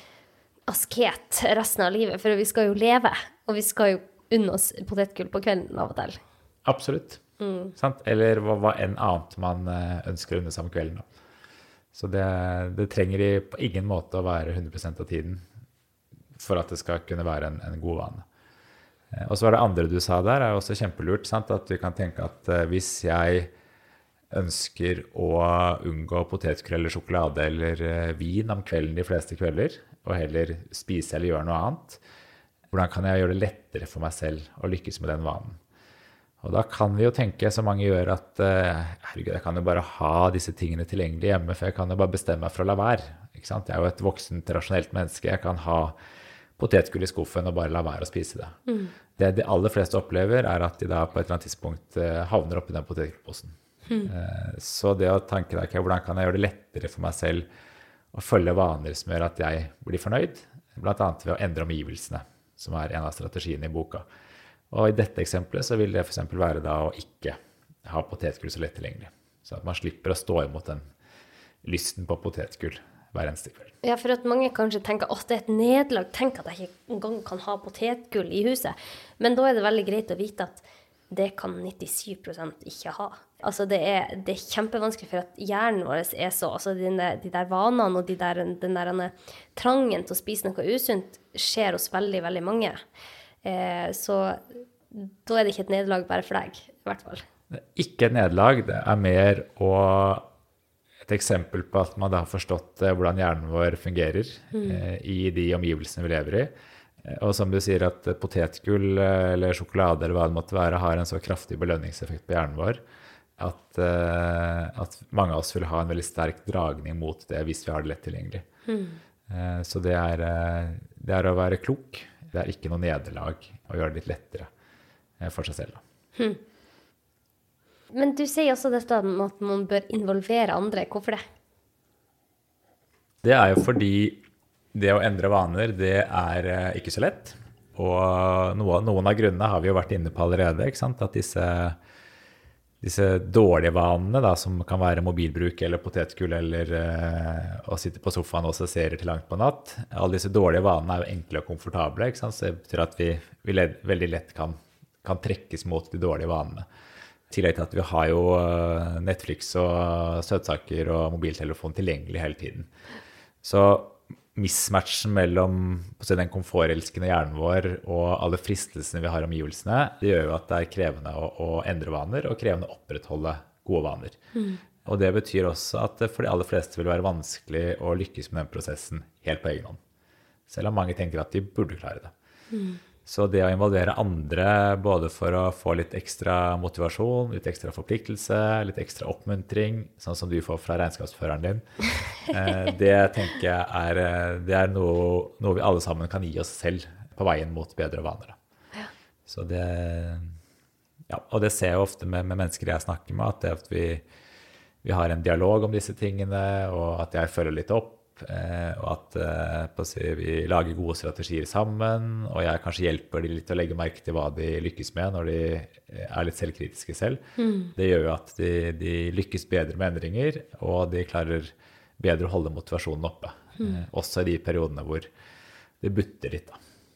asket resten av livet, for vi skal jo leve, og vi skal jo unne oss potetgull på kvelden av og til. Absolutt. Sant? Eller hva enn annet man ønsker å unne seg om kvelden. Så det trenger på ingen måte å være 100% av tiden for at det skal kunne være en god vane. Og så var det andre du sa der, er også kjempelurt, sant? At vi kan tenke at hvis jeg ønsker å unngå potetgull eller sjokolade eller vin om kvelden de fleste kvelder, og heller spise eller gjøre noe annet, hvordan kan jeg gjøre det lettere for meg selv å lykkes med den vanen? Og da kan vi jo tenke, som mange gjør, at herregud, jeg kan jo bare ha disse tingene tilgjengelig hjemme, for jeg kan jo bare bestemme meg for å la være. Ikke sant? Jeg er jo et voksent, rasjonelt menneske, jeg kan ha potetgull i skuffen og bare la være å spise det. Det de aller fleste opplever er at de da på et eller annet tidspunkt havner oppi den potetgullposen. Så det å tenke deg, okay, hvordan kan jeg gjøre det lettere for meg selv å følge vaner som gjør at jeg blir fornøyd, blant annet ved å endre omgivelsene, som er en av strategiene i boka. Og i dette eksempelet så vil det for eksempel være da å ikke ha potetgull så lett tilgjengelig. Så at man slipper å stå imot den lysten på potetgull hver eneste kveld. Ja, for at mange kanskje tenker at det er et nederlag, tenk at jeg ikke engang kan ha potetgull i huset. Men da er det veldig greit å vite at det kan 97% ikke ha. Altså det er kjempevanskelig for at hjernen vår er så, altså de der vanene og den der trangen til å spise noe usunt skjer hos veldig, veldig mange. Så da er det ikke et nederlag bare for deg, i hvert fall. Det er ikke et nederlag, det er mer et eksempel på at man da har forstått hvordan hjernen vår fungerer i de omgivelsene vi lever i. Og som du sier at potetgull eller sjokolade eller hva det måtte være har en så kraftig belønningseffekt på hjernen vår at mange av oss vil ha en veldig sterk dragning mot det hvis vi har det lett tilgjengelig. Så det er å være klok. Det er ikke noe nederlag å gjøre det litt lettere for seg selv. Men du sier også dette om at man bør involvere andre. Hvorfor det? Det er jo fordi det å endre vaner, det er ikke så lett. Og noen av grunnene har vi jo vært inne på allerede, ikke sant? At disse dårlige vanene, da, som kan være mobilbruk eller potetgull eller å sitte på sofaen og se serier til langt på natt, alle disse dårlige vanene er jo enkle og komfortable, ikke sant? Så det betyr at vi veldig lett kan trekkes mot de dårlige vanene. I tillegg til at vi har jo Netflix og søtsaker og mobiltelefon tilgjengelig hele tiden. Så mismatchen mellom den komfortelskende hjernen vår og alle fristelsene vi har i omgivelsene, det gjør jo at det er krevende å endre vaner og krevende å opprettholde gode vaner. Og det betyr også at det for de aller fleste vil være vanskelig å lykkes med den prosessen helt på egen hånd. Selv om mange tenker at de burde klare det. Så det å involvere andre, både for å få litt ekstra motivasjon, litt ekstra forpliktelse, litt ekstra oppmuntring, sånn som du får fra regnskapsføreren din, det tenker jeg er noe vi alle sammen kan gi oss selv på veien mot bedre vaner. Så og det ser jeg ofte med mennesker jeg snakker med, at vi har en dialog om disse tingene, og at jeg følger litt opp, og at vi lager gode strategier sammen, og jeg kanskje hjelper de litt å legge merke til hva de lykkes med når de er litt selvkritiske selv. Det gjør jo at de lykkes bedre med endringer, og de klarer bedre å holde motivasjonen oppe. Også i de periodene hvor det butter litt.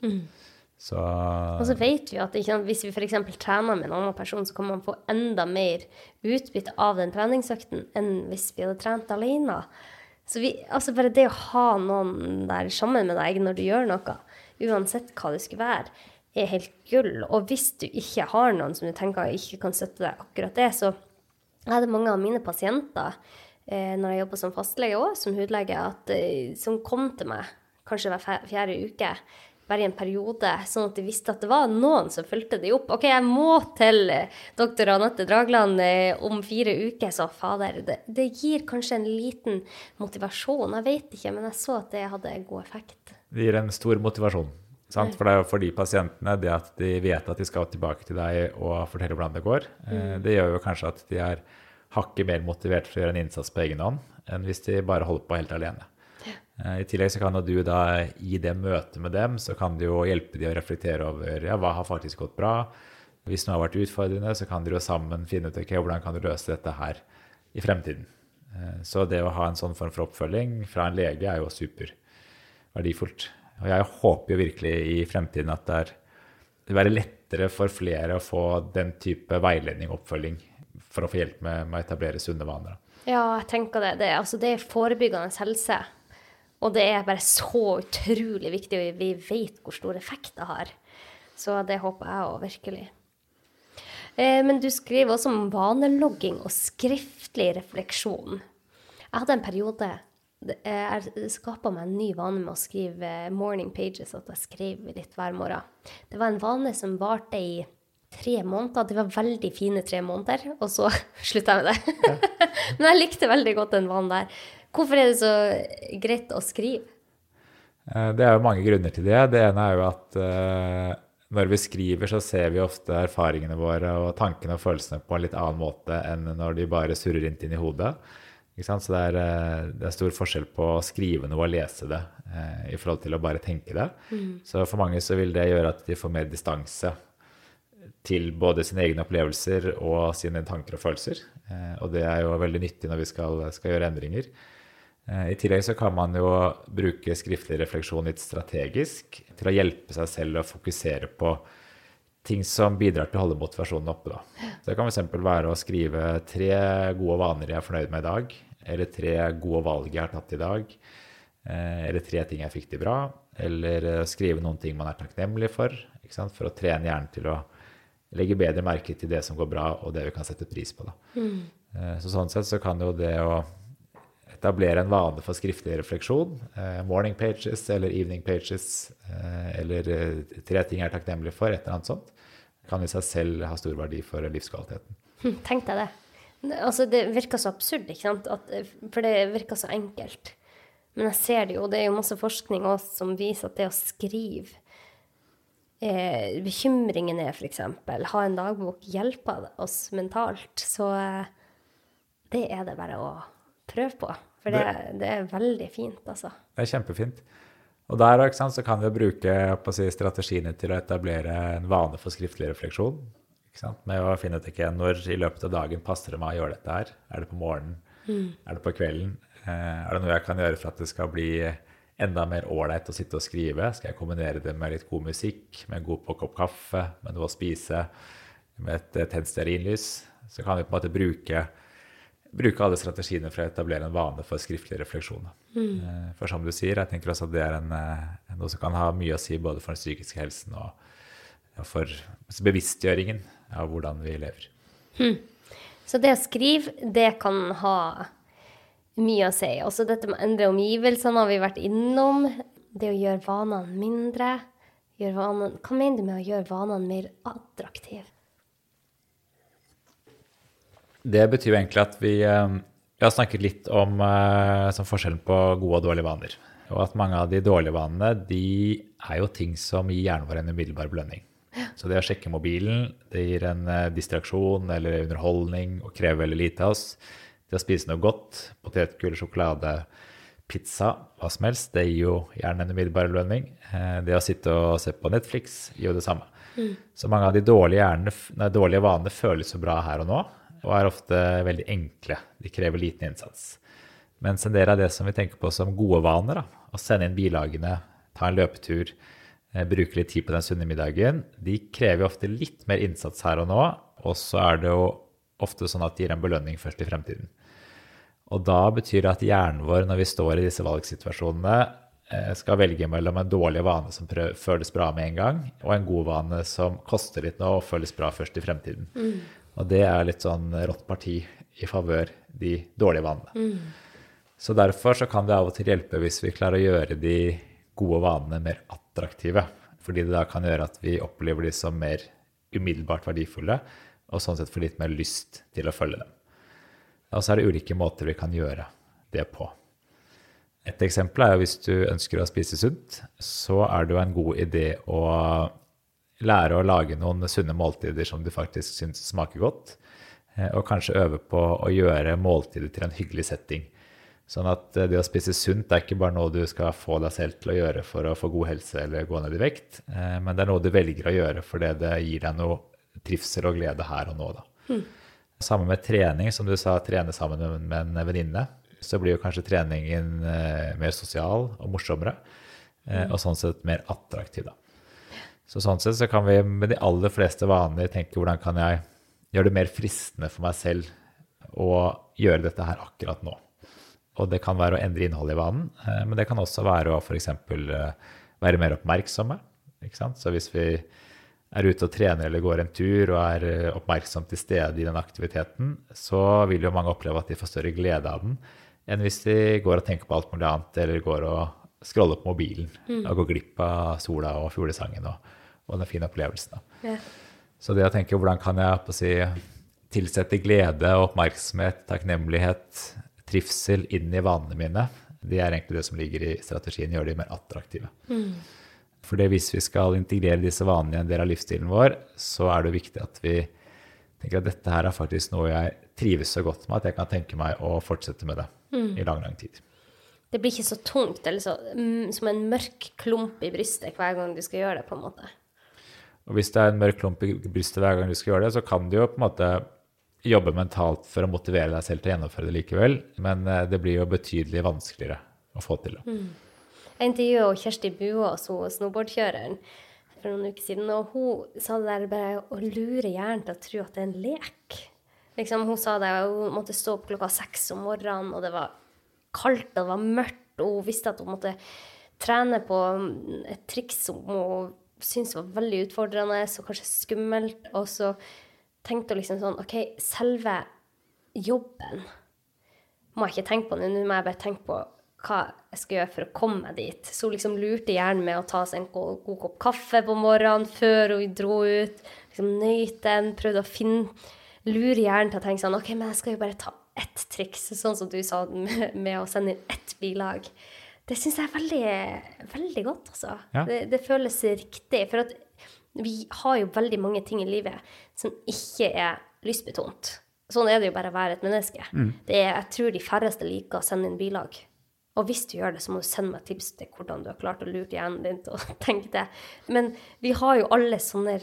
Og så vet vi at hvis vi for eksempel trener med en annen person, så kan man få enda mer utbytte av den treningsøkten enn hvis vi hadde trent alene. Så bare det å ha noen der sammen med deg når du gjør noe, uansett hva det skulle være, er helt gull. Og hvis du ikke har noen som du tenker ikke kan støtte deg akkurat det, så er det mange av mine pasienter, når jeg jobber som fastlege også, som hudlege, som kom til meg kanskje hver 4. uke, bare i en periode, sånn at de visste at det var noen som følte de opp. Ok, jeg må til doktor Anette Dragland om 4 uker, så fader, det gir kanskje en liten motivasjon. Jeg vet ikke, men jeg så at det hadde god effekt. Det gir en stor motivasjon, sant? For det er jo for de pasientene, det at de vet at de skal tilbake til deg og fortelle hvordan det går, det gjør jo kanskje at de er hakket mer motivert for å gjøre en innsats på egen hånd, enn hvis de bare holder på helt alene. I tillegg så kan du da i det møtet med dem, så kan du jo hjelpe de å reflektere over hva har faktisk gått bra. Hvis noe har vært utfordrende, så kan dere jo sammen finne ut hvordan kan du løse dette her i fremtiden. Så det å ha en sånn form for oppfølging fra en lege er jo super verdifullt. Og jeg håper jo virkelig i fremtiden at det vil være lettere for flere å få den type veiledning og oppfølging for å få hjelp med å etablere sunne vaner. Ja, jeg tenker det. Det er forebyggende helse. Og det er bare så utrolig viktig, og vi vet hvor stor effekt det har. Så det håper jeg også virkelig. Men du skriver også om vanelogging og skriftlig refleksjon. Jeg hadde en periode, jeg skapet meg en ny vane med å skrive morning pages, at jeg skrev litt hver morgen. Det var en vane som varte i 3 måneder. Det var veldig fine 3 måneder, og så sluttet jeg med det. Ja. Men jeg likte veldig godt den vanen der. Hvorfor er det så greit å skrive? Det er jo mange grunner til det. Det ene er jo at når vi skriver, så ser vi ofte erfaringene våre og tankene og følelsene på en litt annen måte enn når de bare surrer inn i hodet. Ikke sant? Så det er stor forskjell på å skrive noe og lese det i forhold til å bare tenke det. Så for mange så vil det gjøre at de får mer distanse til både sine egne opplevelser og sine tanker og følelser. Og det er jo veldig nyttig når vi skal gjøre endringer. I tillegg så kan man jo bruke skriftlig refleksjon litt strategisk til å hjelpe seg selv å fokusere på ting som bidrar til å holde motivasjonen oppe. Så det kan for eksempel være å skrive 3 gode vaner jeg er fornøyd med i dag, eller 3 gode valg jeg har tatt i dag, eller 3 ting jeg fikk til bra, eller skrive noen ting man er takknemlig for å trene hjernen til å legge bedre merke til det som går bra, og det vi kan sette pris på. Da. Så sånn sett så kan jo det å etablere en vane for skriftlig refleksjon, morning pages eller evening pages, eller 3 ting jeg er takknemlig for, et eller annet sånt, kan i seg selv ha stor verdi for livskvaliteten. Tenk deg det. Altså, det virker så absurd, ikke sant? For det virker så enkelt. Men jeg ser det jo, det er jo masse forskning også som viser at det å skrive bekymringene for eksempel, ha en dagbok hjelper oss mentalt, så det er det bare å prøve på. For det er veldig fint, altså. Det er kjempefint. Og der ikke sant, så kan vi bruke strategiene til å etablere en vane for skriftlig refleksjon. Ikke sant? Med å finne ut ikke når i løpet av dagen passer det meg å gjøre dette her. Er det på morgenen? Er det på kvelden? Er det noe jeg kan gjøre for at det skal bli enda mer ålreit å sitte og skrive? Skal jeg kombinere det med litt god musikk, med en god kopp kaffe, med noe å spise, med et tent stearinlys? Så kan vi på en måte bruke alle strategiene for å etablere en vane for skriftlig refleksjon. For som du sier, jeg tenker også at det er noe som kan ha mye å si både for den psykiske helsen og for bevisstgjøringen av hvordan vi lever. Så det å skrive, det kan ha mye å si. Også dette med å endre omgivelsene har vi vært innom. Det å gjøre vanene mindre. Hva mener du med å gjøre vanene mer attraktive? Det betyr jo egentlig at vi har snakket litt om forskjellen på gode og dårlige vaner. Og at mange av de dårlige vanene, de er jo ting som gir hjernen vår en umiddelbar belønning. Så det å sjekke mobilen, det gir en distraksjon eller underholdning og krever veldig lite av oss. Det å spise noe godt, potetgull, sjokolade, pizza, hva som helst, det gir jo gjerne en umiddelbar belønning. Det å sitte og se på Netflix gir jo det samme. Så mange av de dårlige vanene føles så bra her og nå, og er ofte veldig enkle. De krever liten innsats. Mens en del av det som vi tenker på som gode vaner, å sende inn bilagene, ta en løpetur, bruke litt tid på den sunne middagen, de krever ofte litt mer innsats her og nå, og så er det jo ofte sånn at de gir en belønning først i fremtiden. Og da betyr det at hjernen vår, når vi står i disse valgsituasjonene, skal velge mellom en dårlig vane som føles bra med en gang, og en god vane som koster litt nå og føles bra først i fremtiden. Og det er litt sånn rått parti i favør de dårlige vanene. Så derfor så kan det av og til hjelpe hvis vi klarer å gjøre de gode vanene mer attraktive, fordi det da kan gjøre at vi opplever de som mer umiddelbart verdifulle, og sånn sett får litt mer lyst til å følge dem. Og så er det ulike måter vi kan gjøre det på. Et eksempel er jo hvis du ønsker å spise sunt, så er det jo en god idé å lære å lage noen sunne måltider som du faktisk synes smaker godt, og kanskje øve på å gjøre måltider til en hyggelig setting. Sånn at det å spise sunt er ikke bare noe du skal få deg selv til å gjøre for å få god helse eller gå ned i vekt, men det er noe du velger å gjøre fordi det gir deg noe trivsel og glede her og nå. Da. Sammen med trening, som du sa, trene sammen med en venninne, så blir jo kanskje treningen mer sosial og morsommere, og sånn sett mer attraktiv. Da. Så sånn sett så kan vi med de aller fleste vaner tenke hvordan kan jeg gjøre det mer fristende for meg selv å gjøre dette her akkurat nå. Og det kan være å endre innholdet i vanen, men det kan også være å for eksempel være mer oppmerksomme. Ikke sant? Så hvis vi er ute og trener eller går en tur og er oppmerksom til stede i den aktiviteten, så vil jo mange oppleve at de får større glede av den, enn hvis de går og tenker på alt mulig annet, eller går og scroller på mobilen og går glipp av sola og fuglesangen og den fine opplevelsen. Ja. Så det å tenke hvordan kan jeg tilsette glede, oppmerksomhet, takknemlighet, trivsel inn i vanene mine, det er egentlig det som ligger i strategien, gjør de mer attraktive. For hvis vi skal integrere disse vanene i en del av livsstilen vår, så er det viktig at vi tenker at dette her er faktisk noe jeg trives så godt med, at jeg kan tenke meg å fortsette med det i lang, lang tid. Det blir ikke så tungt, eller som en mørk klump i brystet hver gang du skal gjøre det, på en måte. Og hvis det er en mørk klump i brystet hver gang du skal gjøre det, så kan du jo på en måte jobbe mentalt for å motivere deg selv til å gjennomføre det likevel, men det blir jo betydelig vanskeligere å få til det. Jeg intervjuet Kjersti Buås, snowboardkjøreren, for noen uker siden, og hun sa det der bare å lure hjernen til å tro at det er en lek. Liksom, hun sa det, hun måtte stå opp 6 om morgenen, og det var kaldt, og det var mørkt, og hun visste at hun måtte trene på et triks som hun syntes var veldig utfordrende og kanskje skummelt, og så tenkte jeg liksom sånn, ok, selve jobben må jeg ikke tenke på nå må jeg bare tenke på hva jeg skal gjøre for å komme meg dit. Så hun liksom lurte hjernen med å ta seg en god kopp kaffe på morgenen før hun dro ut, liksom nøyte den, prøvde å lure hjernen til å tenke sånn, ok, men jeg skal jo bare ta ett triks, sånn som du sa med å sende inn ett bilag. Det synes jeg veldig, veldig godt, altså. Ja. Det føles riktig, for at vi har jo veldig mange ting i livet som ikke lystbetont. Sånn det jo bare å være et menneske. Jeg tror de færreste liker å sende inn bilag. Og hvis du gjør det, så må du sende meg tips til hvordan du har klart å lure hjernen din til å tenke det. Men vi har jo alle sånne,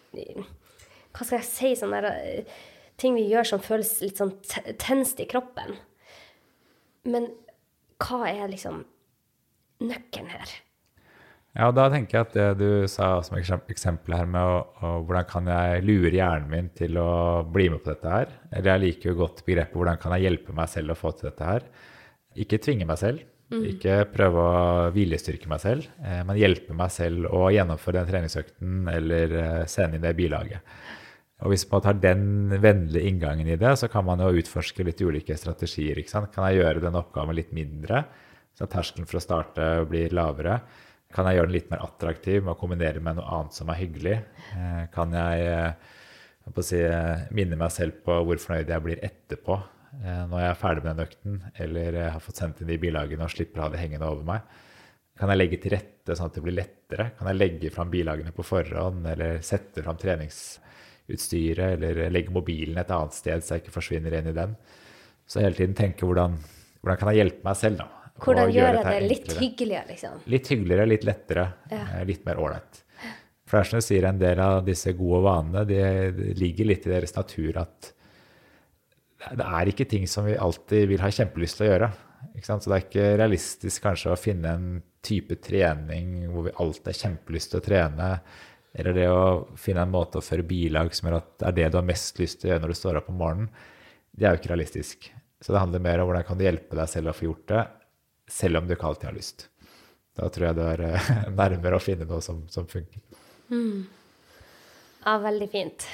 hva skal jeg si, sånne ting vi gjør som føles litt sånn tenst i kroppen. Men hva liksom nøkkelen her? Ja, da tenker jeg at det du sa som eksempel her med hvordan kan jeg lure hjernen min til å bli med på dette her, eller jeg liker jo godt begrepet hvordan kan jeg hjelpe meg selv å få til dette her. Ikke tvinge meg selv, ikke prøve å viljestyrke meg selv, men hjelpe meg selv å gjennomføre den treningsøkten eller sende inn det bilaget. Og hvis man tar den vennlige inngangen i det, så kan man jo utforske litt ulike strategier, ikke sant? Kan jeg gjøre den oppgaven litt mindre, så terskelen for å starte blir lavere? Kan jeg gjøre den litt mer attraktiv med å kombinere med noe annet som hyggelig? Kan jeg minne meg selv på hvor fornøyd jeg blir etterpå når jeg ferdig med den økten, eller har fått sendt inn de bilagene og slipper å ha det hengende over meg? Kan jeg legge til rette sånn at det blir lettere? Kan jeg legge fram bilagene på forhånd, eller sette fram treningsutstyret, eller legge mobilen et annet sted så jeg ikke forsvinner inn i den? Så hele tiden tenke hvordan kan jeg hjelpe meg selv da? Hvordan gjøre det litt hyggeligere, liksom? Litt hyggeligere, litt lettere, litt mer ålreit. For det som du sier, en del av disse gode vanene, det ligger litt i deres natur at det ikke ting som vi alltid vil ha kjempelyst til å gjøre. Ikke sant? Så det ikke realistisk kanskje å finne en type trening hvor vi alltid kjempelyst til å trene, eller det å finne en måte å føre bilag som gjør at det du har mest lyst til å gjøre når du står opp om morgenen. Det jo ikke realistisk. Så det handler mer om hvordan kan du hjelpe deg selv å få gjort det, selv om du ikke alltid har lyst. Da tror jeg du nærmere å finne noe som funker. Ja, veldig fint.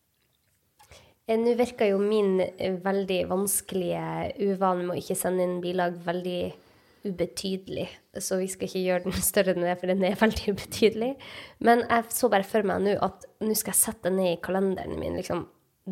Nå virker jo min veldig vanskelige uvane med å ikke sende inn bilag veldig ubetydelig, så vi skal ikke gjøre den større enn det, for den veldig ubetydelig. Men jeg så bare for meg nå at nå skal jeg sette ned i kalenderen min, liksom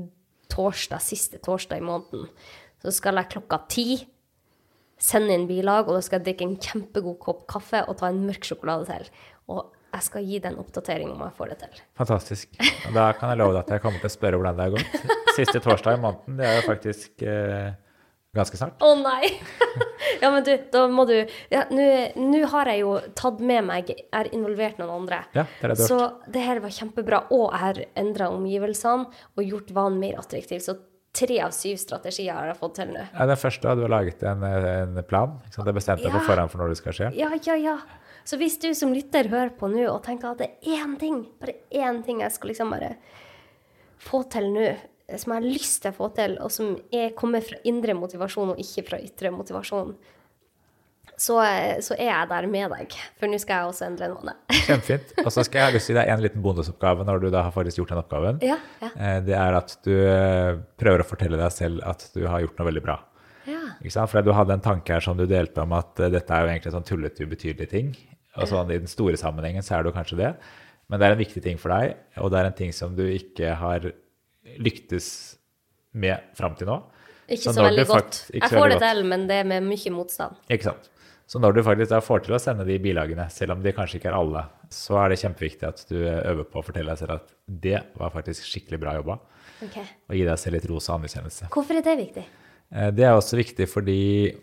siste torsdag i måneden. Så skal jeg 10:00 sende inn bilag, og da skal jeg drikke en kjempegod kopp kaffe og ta en mørk sjokolade til. Og jeg skal gi den oppdatering om jeg får det til. Fantastisk. Og da kan jeg love deg at jeg kommer til å spørre hvordan det har gått. Siste torsdag i måneden, det jo faktisk ganske snart. Å nei! Ja, men du, da må du... Ja, nå har jeg jo tatt med meg, involvert noen andre. Ja, det du så det her var kjempebra, og jeg har endret omgivelsene og gjort vanen mer attraktiv. Så 3 av 7 strategier har jeg fått til nå. Ja, den første, du har laget en plan. Det er bestemt deg på forhånd for når det skal skje. Ja. Så hvis du som lytter hører på nå og tenker at det én ting, bare én ting jeg skal liksom bare få til nå, som jeg har lyst til å få til, og som kommer fra indre motivasjon og ikke fra ytre motivasjon, så jeg der med deg. For nå skal jeg også endre noe. Kjempefint. Og så skal jeg lyst til deg en liten bonusoppgave når du da har faktisk gjort den oppgaven. Ja. Det at du prøver å fortelle deg selv at du har gjort noe veldig bra. Ja. Ikke sant? For du hadde en tanke her som du delte om at dette jo egentlig sånn tullete, ubetydelige ting. Og sånn i den store sammenhengen så det jo kanskje det. Men det en viktig ting for deg, og det en ting som du ikke har lyktes med frem til nå. Ikke så veldig godt. Jeg får det til, men det med mye motstand. Ikke sant? Så når du faktisk da får til å sende de bilagene, selv om de kanskje ikke alle, så det kjempeviktig at du øver på å fortelle deg selv at det var faktisk skikkelig bra jobba. Okay. Og gi deg selv litt ros og anerkjennelse. Hvorfor det viktig? Det også viktig fordi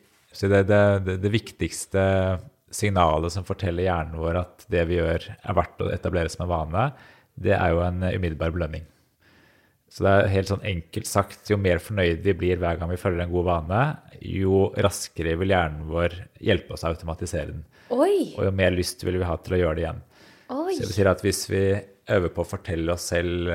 det viktigste signalet som forteller hjernen vår at det vi gjør verdt å etablere som en vane, det jo en umiddelbar belønning. Så det helt sånn enkelt sagt, jo mer fornøyd vi blir hver gang vi følger en god vane, jo raskere vil hjernen vår hjelpe oss å automatisere den. Oi! Og jo mer lyst vil vi ha til å gjøre det igjen. Oi! Så det betyr at hvis vi øver på å fortelle oss selv,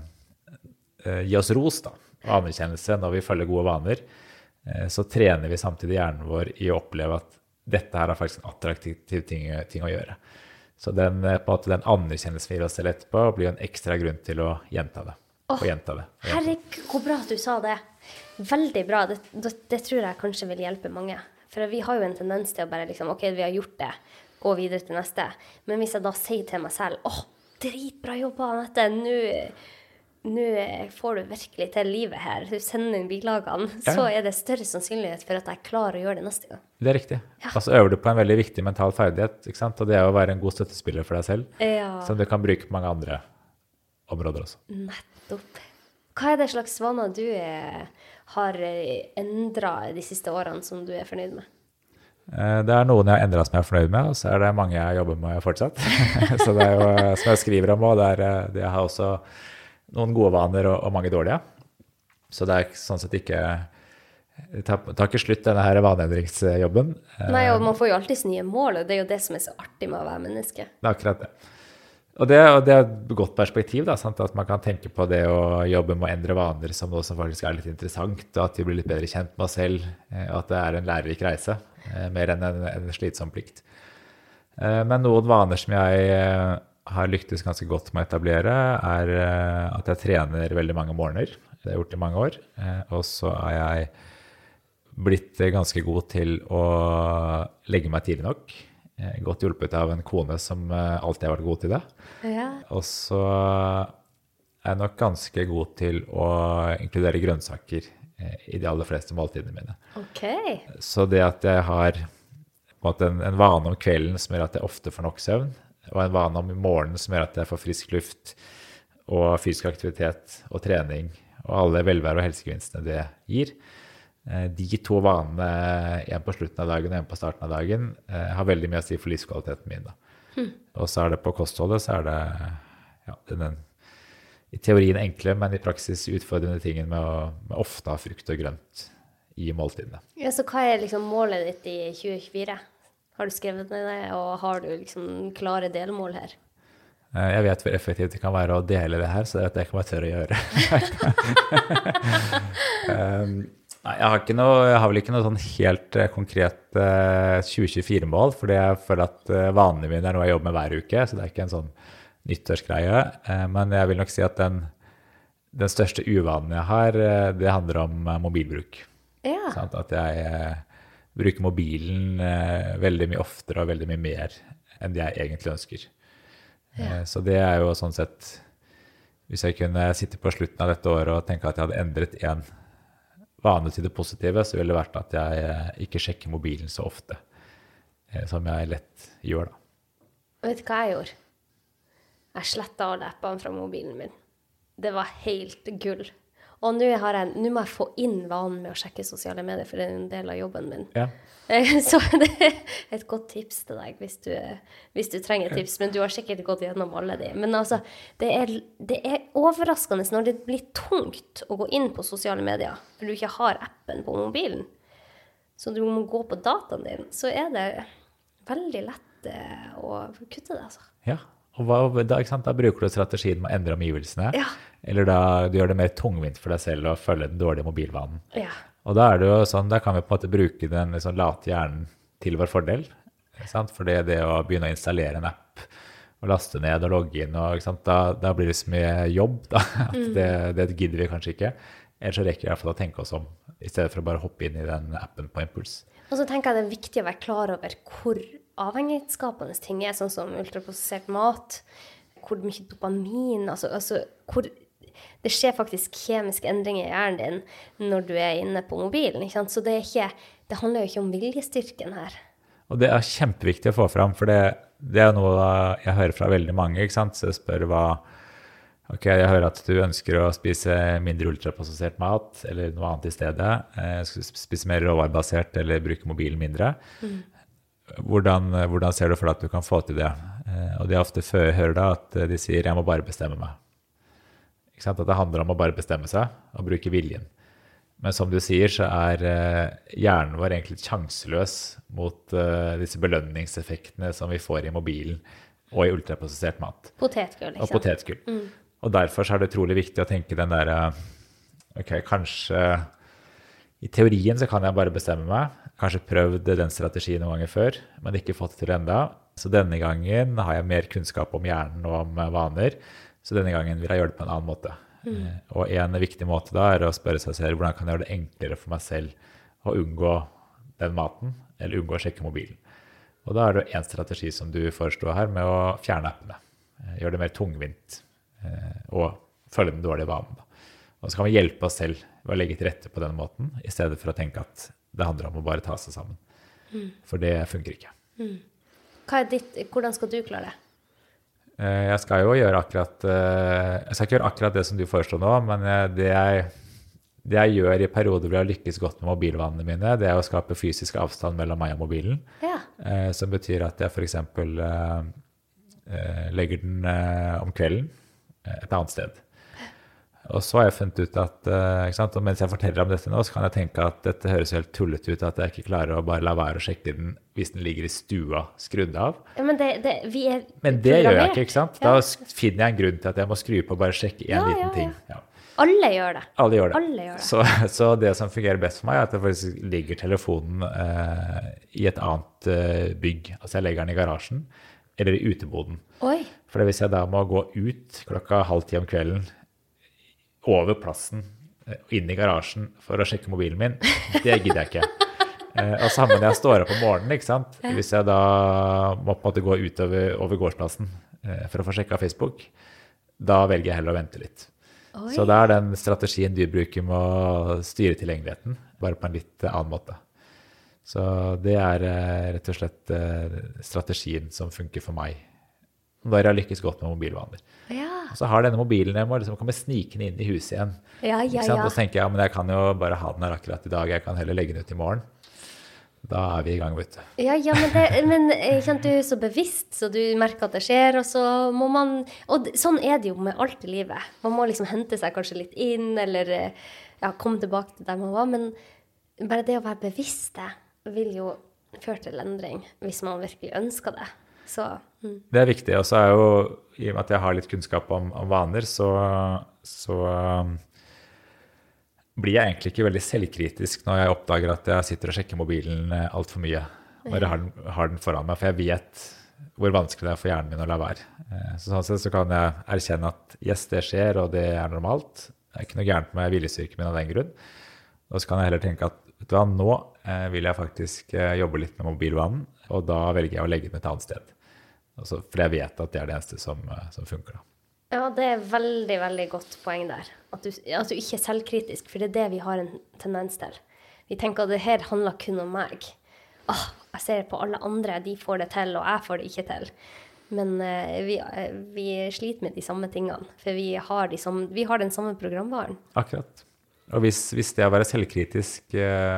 gi oss ros da, og anerkjennelse når vi følger gode vaner, så trener vi samtidig hjernen vår i å oppleve at dette her faktisk en attraktiv ting å gjøre. Så på en måte, den anerkjennelsen vi gir oss selv etterpå, blir en ekstra grunn til å gjenta det. Og gjenta det. Herregud, hvor bra at du sa det. Veldig bra. Det tror jeg kanskje vil hjelpe mange. For vi har jo en tendens til å bare liksom, ok, vi har gjort det, gå videre til neste. Men hvis jeg da sier til meg selv, dritbra jobba, Anette, nå får du virkelig til livet her. Du sender inn bilagene, så er det større sannsynlighet for at jeg klarer å gjøre det neste gang. Det er riktig. Ja. Altså øver du på en veldig viktig mental ferdighet, ikke sant? Og det er å være en god støttespiller for deg selv, som du kan bruke på mange andre områder også. Nettopp. Hva er det slags vaner du har endret de siste årene som du er fornøyd med? Det er noen jeg har endret som jeg er fornøyd med, og så er det mange jeg jobber med fortsatt. Så det er jo, som jeg skriver om, og det har også noen gode vaner og mange dårlige. Så det er sånn sett ikke, det tar ikke slutt denne her vaneendringsjobben. Nei, og man får jo alltid nye mål, og det er jo det som er så artig med å være menneske. Det er akkurat det. Og det er et godt perspektiv, da, sant? At man kan tenke på det å jobbe med å endre vaner som noe som faktisk er litt interessant, og at vi blir litt bedre kjent med oss selv, og at det er en lærerik reise, mer enn en slitsom plikt. Men noen vaner som jeg har lyktes ganske godt med å etablere, er at jeg trener veldig mange morgener. Det har jeg gjort i mange år. Og så er jeg blitt ganske god til å legge meg tidlig nok. Godt hjulpet av en kone som alltid har vært god til det. Ja. Og så er jeg nok ganske god til å inkludere grønnsaker i de aller fleste måltidene mine. Okay. Så det at jeg har på en måte en vane om kvelden som gjør at jeg ofte får nok søvn, og en vane om morgenen som gjør at jeg får frisk luft og fysisk aktivitet og trening og alle velvære og helsegevinstene det gir. De to vanene, en på slutten av dagen og en på starten av dagen, har veldig mye å si for livskvaliteten min. Og så er det på kostholdet, så er det den i teorien enkle, men i praksis utfordrende tingen med ofte ha frukt og grønt i måltidene. Ja, så hva er liksom målet ditt i 2024? Har du skrevet ned det, og har du liksom klare delmål her? Jeg vet hvor effektivt det kan være å dele det her, så det kan jeg tørre å gjøre. Nei, jeg har vel ikke noe sånn helt konkret 2024-mål, fordi jeg føler at vanene mine er noe jeg jobber med hver uke, så det er ikke en sånn nyttårsgreie. Men jeg vil nok si at den største uvanen jeg har, det handler om mobilbruk. Ja. Sånn at jeg bruker mobilen veldig mye oftere og veldig mye mer enn det jeg egentlig ønsker. Ja. Så det er jo sånn sett, hvis jeg kunne sitte på slutten av dette året og tenke at jeg hadde endret en vane til det positive, så ville det vært at jeg ikke sjekker mobilen så ofte, som jeg lett gjør da. Vet du hva jeg gjorde? Jeg slettet alle appene fra mobilen min. Det var helt gull. Og nå må jeg få inn vanen med å sjekke sosiale medier, for det er en del av jobben min. Ja. Så det er et godt tips til deg hvis du trenger tips, men du har sikkert gått gjennom alle de. Men altså, det er overraskende når det blir tungt å gå inn på sosiale medier, for du ikke har appen på mobilen, så du må gå på dataen din, så er det veldig lett å kutte det, altså. Ja. Og da bruker du strategien med å endre omgivelsene, eller da du gjør det mer tungvint for deg selv å følge den dårlige mobilvanen. Ja. Og da er det jo sånn, da kan vi på en måte bruke den liksom late hjernen til vår fordel, for det å begynne å installere en app og laste ned og logge inn, og, da blir det så mye jobb, da, at det gidder vi kanskje ikke. Ellers så rekker vi i hvert fall å tenke oss om, i stedet for å bare hoppe inn i den appen på impuls. Og så tenker jeg det er viktig å være klar over hvor avhengighetsskapende ting er, sånn som ultraprosessert mat, hvor mye dopamin, altså hvor det skjer faktisk kjemiske endringer i hjernen din når du er inne på mobilen, ikke sant? Så det handler jo ikke om viljestyrken her. Og det er kjempeviktig å få fram, for det er noe jeg hører fra veldig mange, ikke sant? Så jeg spør jeg hører at du ønsker å spise mindre ultraprosessert mat, eller noe annet i stedet, spise mer råvarebasert, eller bruke mobilen mindre. Hvordan ser du for deg at du kan få til det? Og det er ofte før jeg hører da at de sier jeg må bare bestemme meg. Ikke sant? At det handler om å bare bestemme seg og bruke viljen. Men som du sier, så er hjernen vår egentlig sjanseløs mot disse belønningseffektene som vi får i mobilen og i ultraprosessert mat. Potetgull, ikke sant? Og potetgull. Og derfor så er det utrolig viktig å tenke den der, kanskje i teorien så kan jeg bare bestemme meg, kanskje prøvd den strategien noen ganger før, men ikke fått det til enda. Så denne gangen har jeg mer kunnskap om hjernen og om vaner, så denne gangen vil jeg gjøre det på en annen måte. Og en viktig måte da å spørre seg selv hvordan kan jeg gjøre det enklere for meg selv å unngå den maten, eller unngå å sjekke mobilen. Og da det en strategi som du foreslår her med å fjerne appene. Gjøre det mer tungvint og følge den dårlige vanen. Da. Og så kan vi hjelpe oss selv ved å legge til rette på den måten, i stedet for å tenke at det handler om å bare ta seg sammen. For det funker ikke. Hvordan skal du klare det? Jeg skal jo gjøre jeg skal ikke gjøre akkurat det som du foreslår nå, men det jeg gjør i perioder hvor jeg lykkes godt med mobilvanene mine, det å skape fysisk avstand mellom meg og mobilen, som betyr at jeg for eksempel legger den om kvelden et annet sted. Og så har jeg funnet ut at, og mens jeg forteller om dette nå, så kan jeg tenke at dette høres helt tullet ut, at jeg ikke klarer å bare la være å sjekke den hvis den ligger i stua skrudd av. Ja, men det gjør jeg ikke, ikke sant? Da finner jeg en grunn til at jeg må skru på og bare sjekke en liten ting. Ja. Alle gjør det. Alle gjør det. Så det som fungerer best for meg, er at det faktisk ligger telefonen i et annet bygg. Altså jeg legger den i garasjen, eller i uteboden. Oi. For hvis jeg da må gå ut 9:30 om kvelden, over plassen, inn i garasjen for å sjekke mobilen min, det gidder jeg ikke. Og sammen når jeg står opp om morgenen, ikke sant? Hvis jeg da må på en måte gå ut over gårdsplassen for å få sjekket Facebook, da velger jeg heller å vente litt. Oi. Så det den strategien du bruker med å styre tilgjengeligheten, bare på en litt annen måte. Så det rett og slett strategien som funker for meg. Da har jeg lykkes godt med mobilvaner. Ja. Og så har denne mobilen jeg må liksom komme snikende inn i huset igjen. Ja. Og så tenker jeg, men jeg kan jo bare ha den her akkurat i dag, jeg kan heller legge den ut i morgen. Da vi i gang, vet du. Ja, men kjent du så bevisst, så du merker at det skjer, og så må man, og sånn det jo med alt i livet. Man må liksom hente seg kanskje litt inn, eller komme tilbake til der man var, men bare det å være bevisst vil jo føre til endring, hvis man virkelig ønsker det. Så, Det viktig, og så jo, i og med at jeg har litt kunnskap om vaner, så blir jeg egentlig ikke veldig selvkritisk når jeg oppdager at jeg sitter og sjekker mobilen alt for mye, når jeg har den foran meg, for jeg vet hvor vanskelig det for hjernen min å la være. Så sånn sett så kan jeg erkjenne at yes, det skjer, og det normalt. Det ikke noe gærent med viljestyrken min av den grunn. Og så kan jeg heller tenke at vet du hva, nå vil jeg faktisk jobbe litt med mobilvanen, og da velger jeg å legge den et annet sted. Altså, for jeg vet at det det eneste som funker da. Ja, det veldig, veldig godt poeng der. At du ikke selvkritisk, for det det vi har en tendens til. Vi tenker at det her handler kun om meg. Jeg ser på alle andre, de får det til, og jeg får det ikke til. Men vi sliter med de samme tingene, for vi har den samme programvaren. Akkurat. Og hvis det å være selvkritisk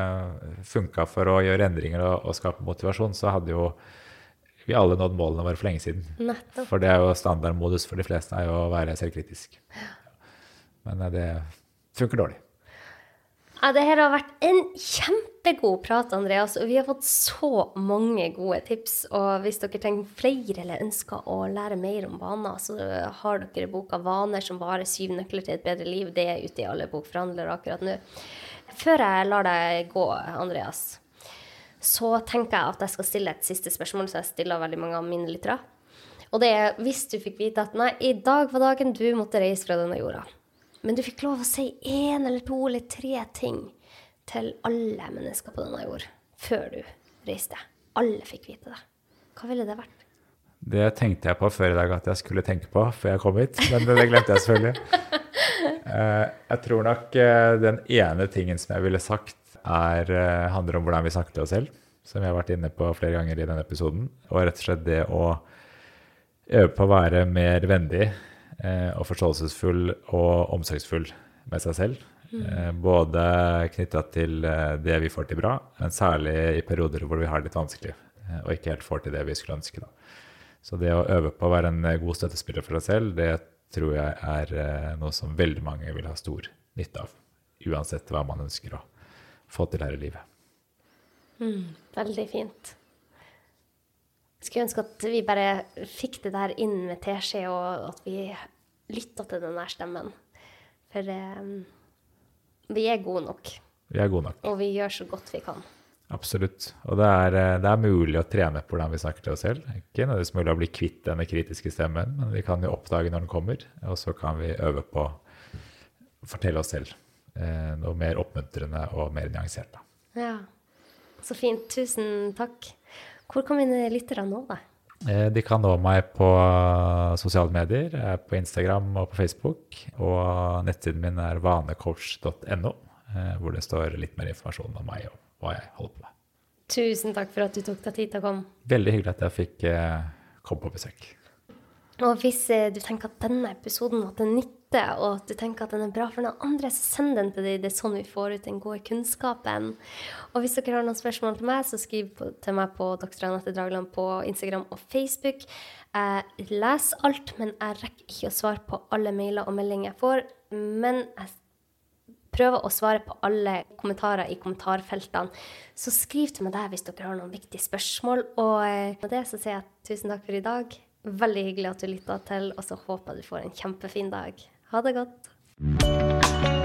funket for å gjøre endringer og skape motivasjon, så hadde jo vi alle nådd målene våre for lenge siden. Nettopp. For det jo standardmodus for de fleste å være selvkritisk. Men det funker dårlig. Ja, det her har vært en kjempegod prat, Andreas, og vi har fått så mange gode tips. Og hvis dere trenger flere eller ønsker å lære mer om vaner, så har dere boka Vaner som varer 7 nøkler til et bedre liv. Det ute i alle bokforhandlere akkurat nå. Før jeg lar deg gå, Andreas, så tenker jeg at jeg skal stille et siste spørsmål, så jeg stiller veldig mange av mine lyttere. Og det hvis du fikk vite at nei, i dag var dagen du måtte reise fra denne jorda, men du fikk lov å si 1 eller 2 eller 3 ting til alle mennesker på denne jord, før du reiste. Alle fikk vite det. Hva ville det vært? Det tenkte jeg på før i dag at jeg skulle tenke på, før jeg kom hit, men det glemte jeg selvfølgelig. Jeg tror nok den ene tingen som jeg ville sagt, handler om hvordan vi snakker til oss selv, som jeg har vært inne på flere ganger i denne episoden, og rett og slett det å øve på å være mer vennlig og forståelsesfull og omsorgsfull med seg selv, både knyttet til det vi får til bra, men særlig i perioder hvor vi har det litt vanskelig, og ikke helt får til det vi skulle ønske da. Så det å øve på å være en god støttespiller for seg selv, det tror jeg noe som veldig mange vil ha stor nytte av, uansett hva man ønsker å få til her i livet. Veldig fint. Jeg skulle ønske at vi bare fikk det der inn med teskje, og at vi lyttet til den der stemmen. For vi gode nok. Vi gode nok. Og vi gjør så godt vi kan. Absolutt. Og det er mulig å trene på hvordan vi snakker til oss selv. Ikke nødvendigvis mulig å bli kvitt denne kritiske stemmen, men vi kan jo oppdage når den kommer, og så kan vi øve på å fortelle oss selv noe mer oppmuntrende og mer nyansert. Ja, så fint. Tusen takk. Hvor kan mine lyttere nå deg? De kan nå meg på sosiale medier, på Instagram og på Facebook, og nettsiden min er vanecoach.no, hvor det står litt mer informasjon om meg og hva jeg holder på med. Tusen takk for at du tok deg tid til å komme. Veldig hyggelig at jeg fikk komme på besøk. Og hvis du tenker at denne episoden var til nytte, og at du tenker at den er bra for noen andre, så send den til deg. Det er sånn vi får ut den gode kunnskapen. Og hvis dere har noen spørsmål til meg, så skriv til meg på Dr. Anette Dragland på Instagram og Facebook. Jeg leser alt, men jeg rekker ikke å svare på alle mailer og meldinger jeg får. Men jeg prøver å svare på alle kommentarer i kommentarfeltene. Så skriv til meg der hvis dere har noen viktige spørsmål. Og med det så sier jeg tusen takk for i dag. Veldig hyggelig at du lyttet til, og så håper jeg du får en kjempefin dag. Ha det godt!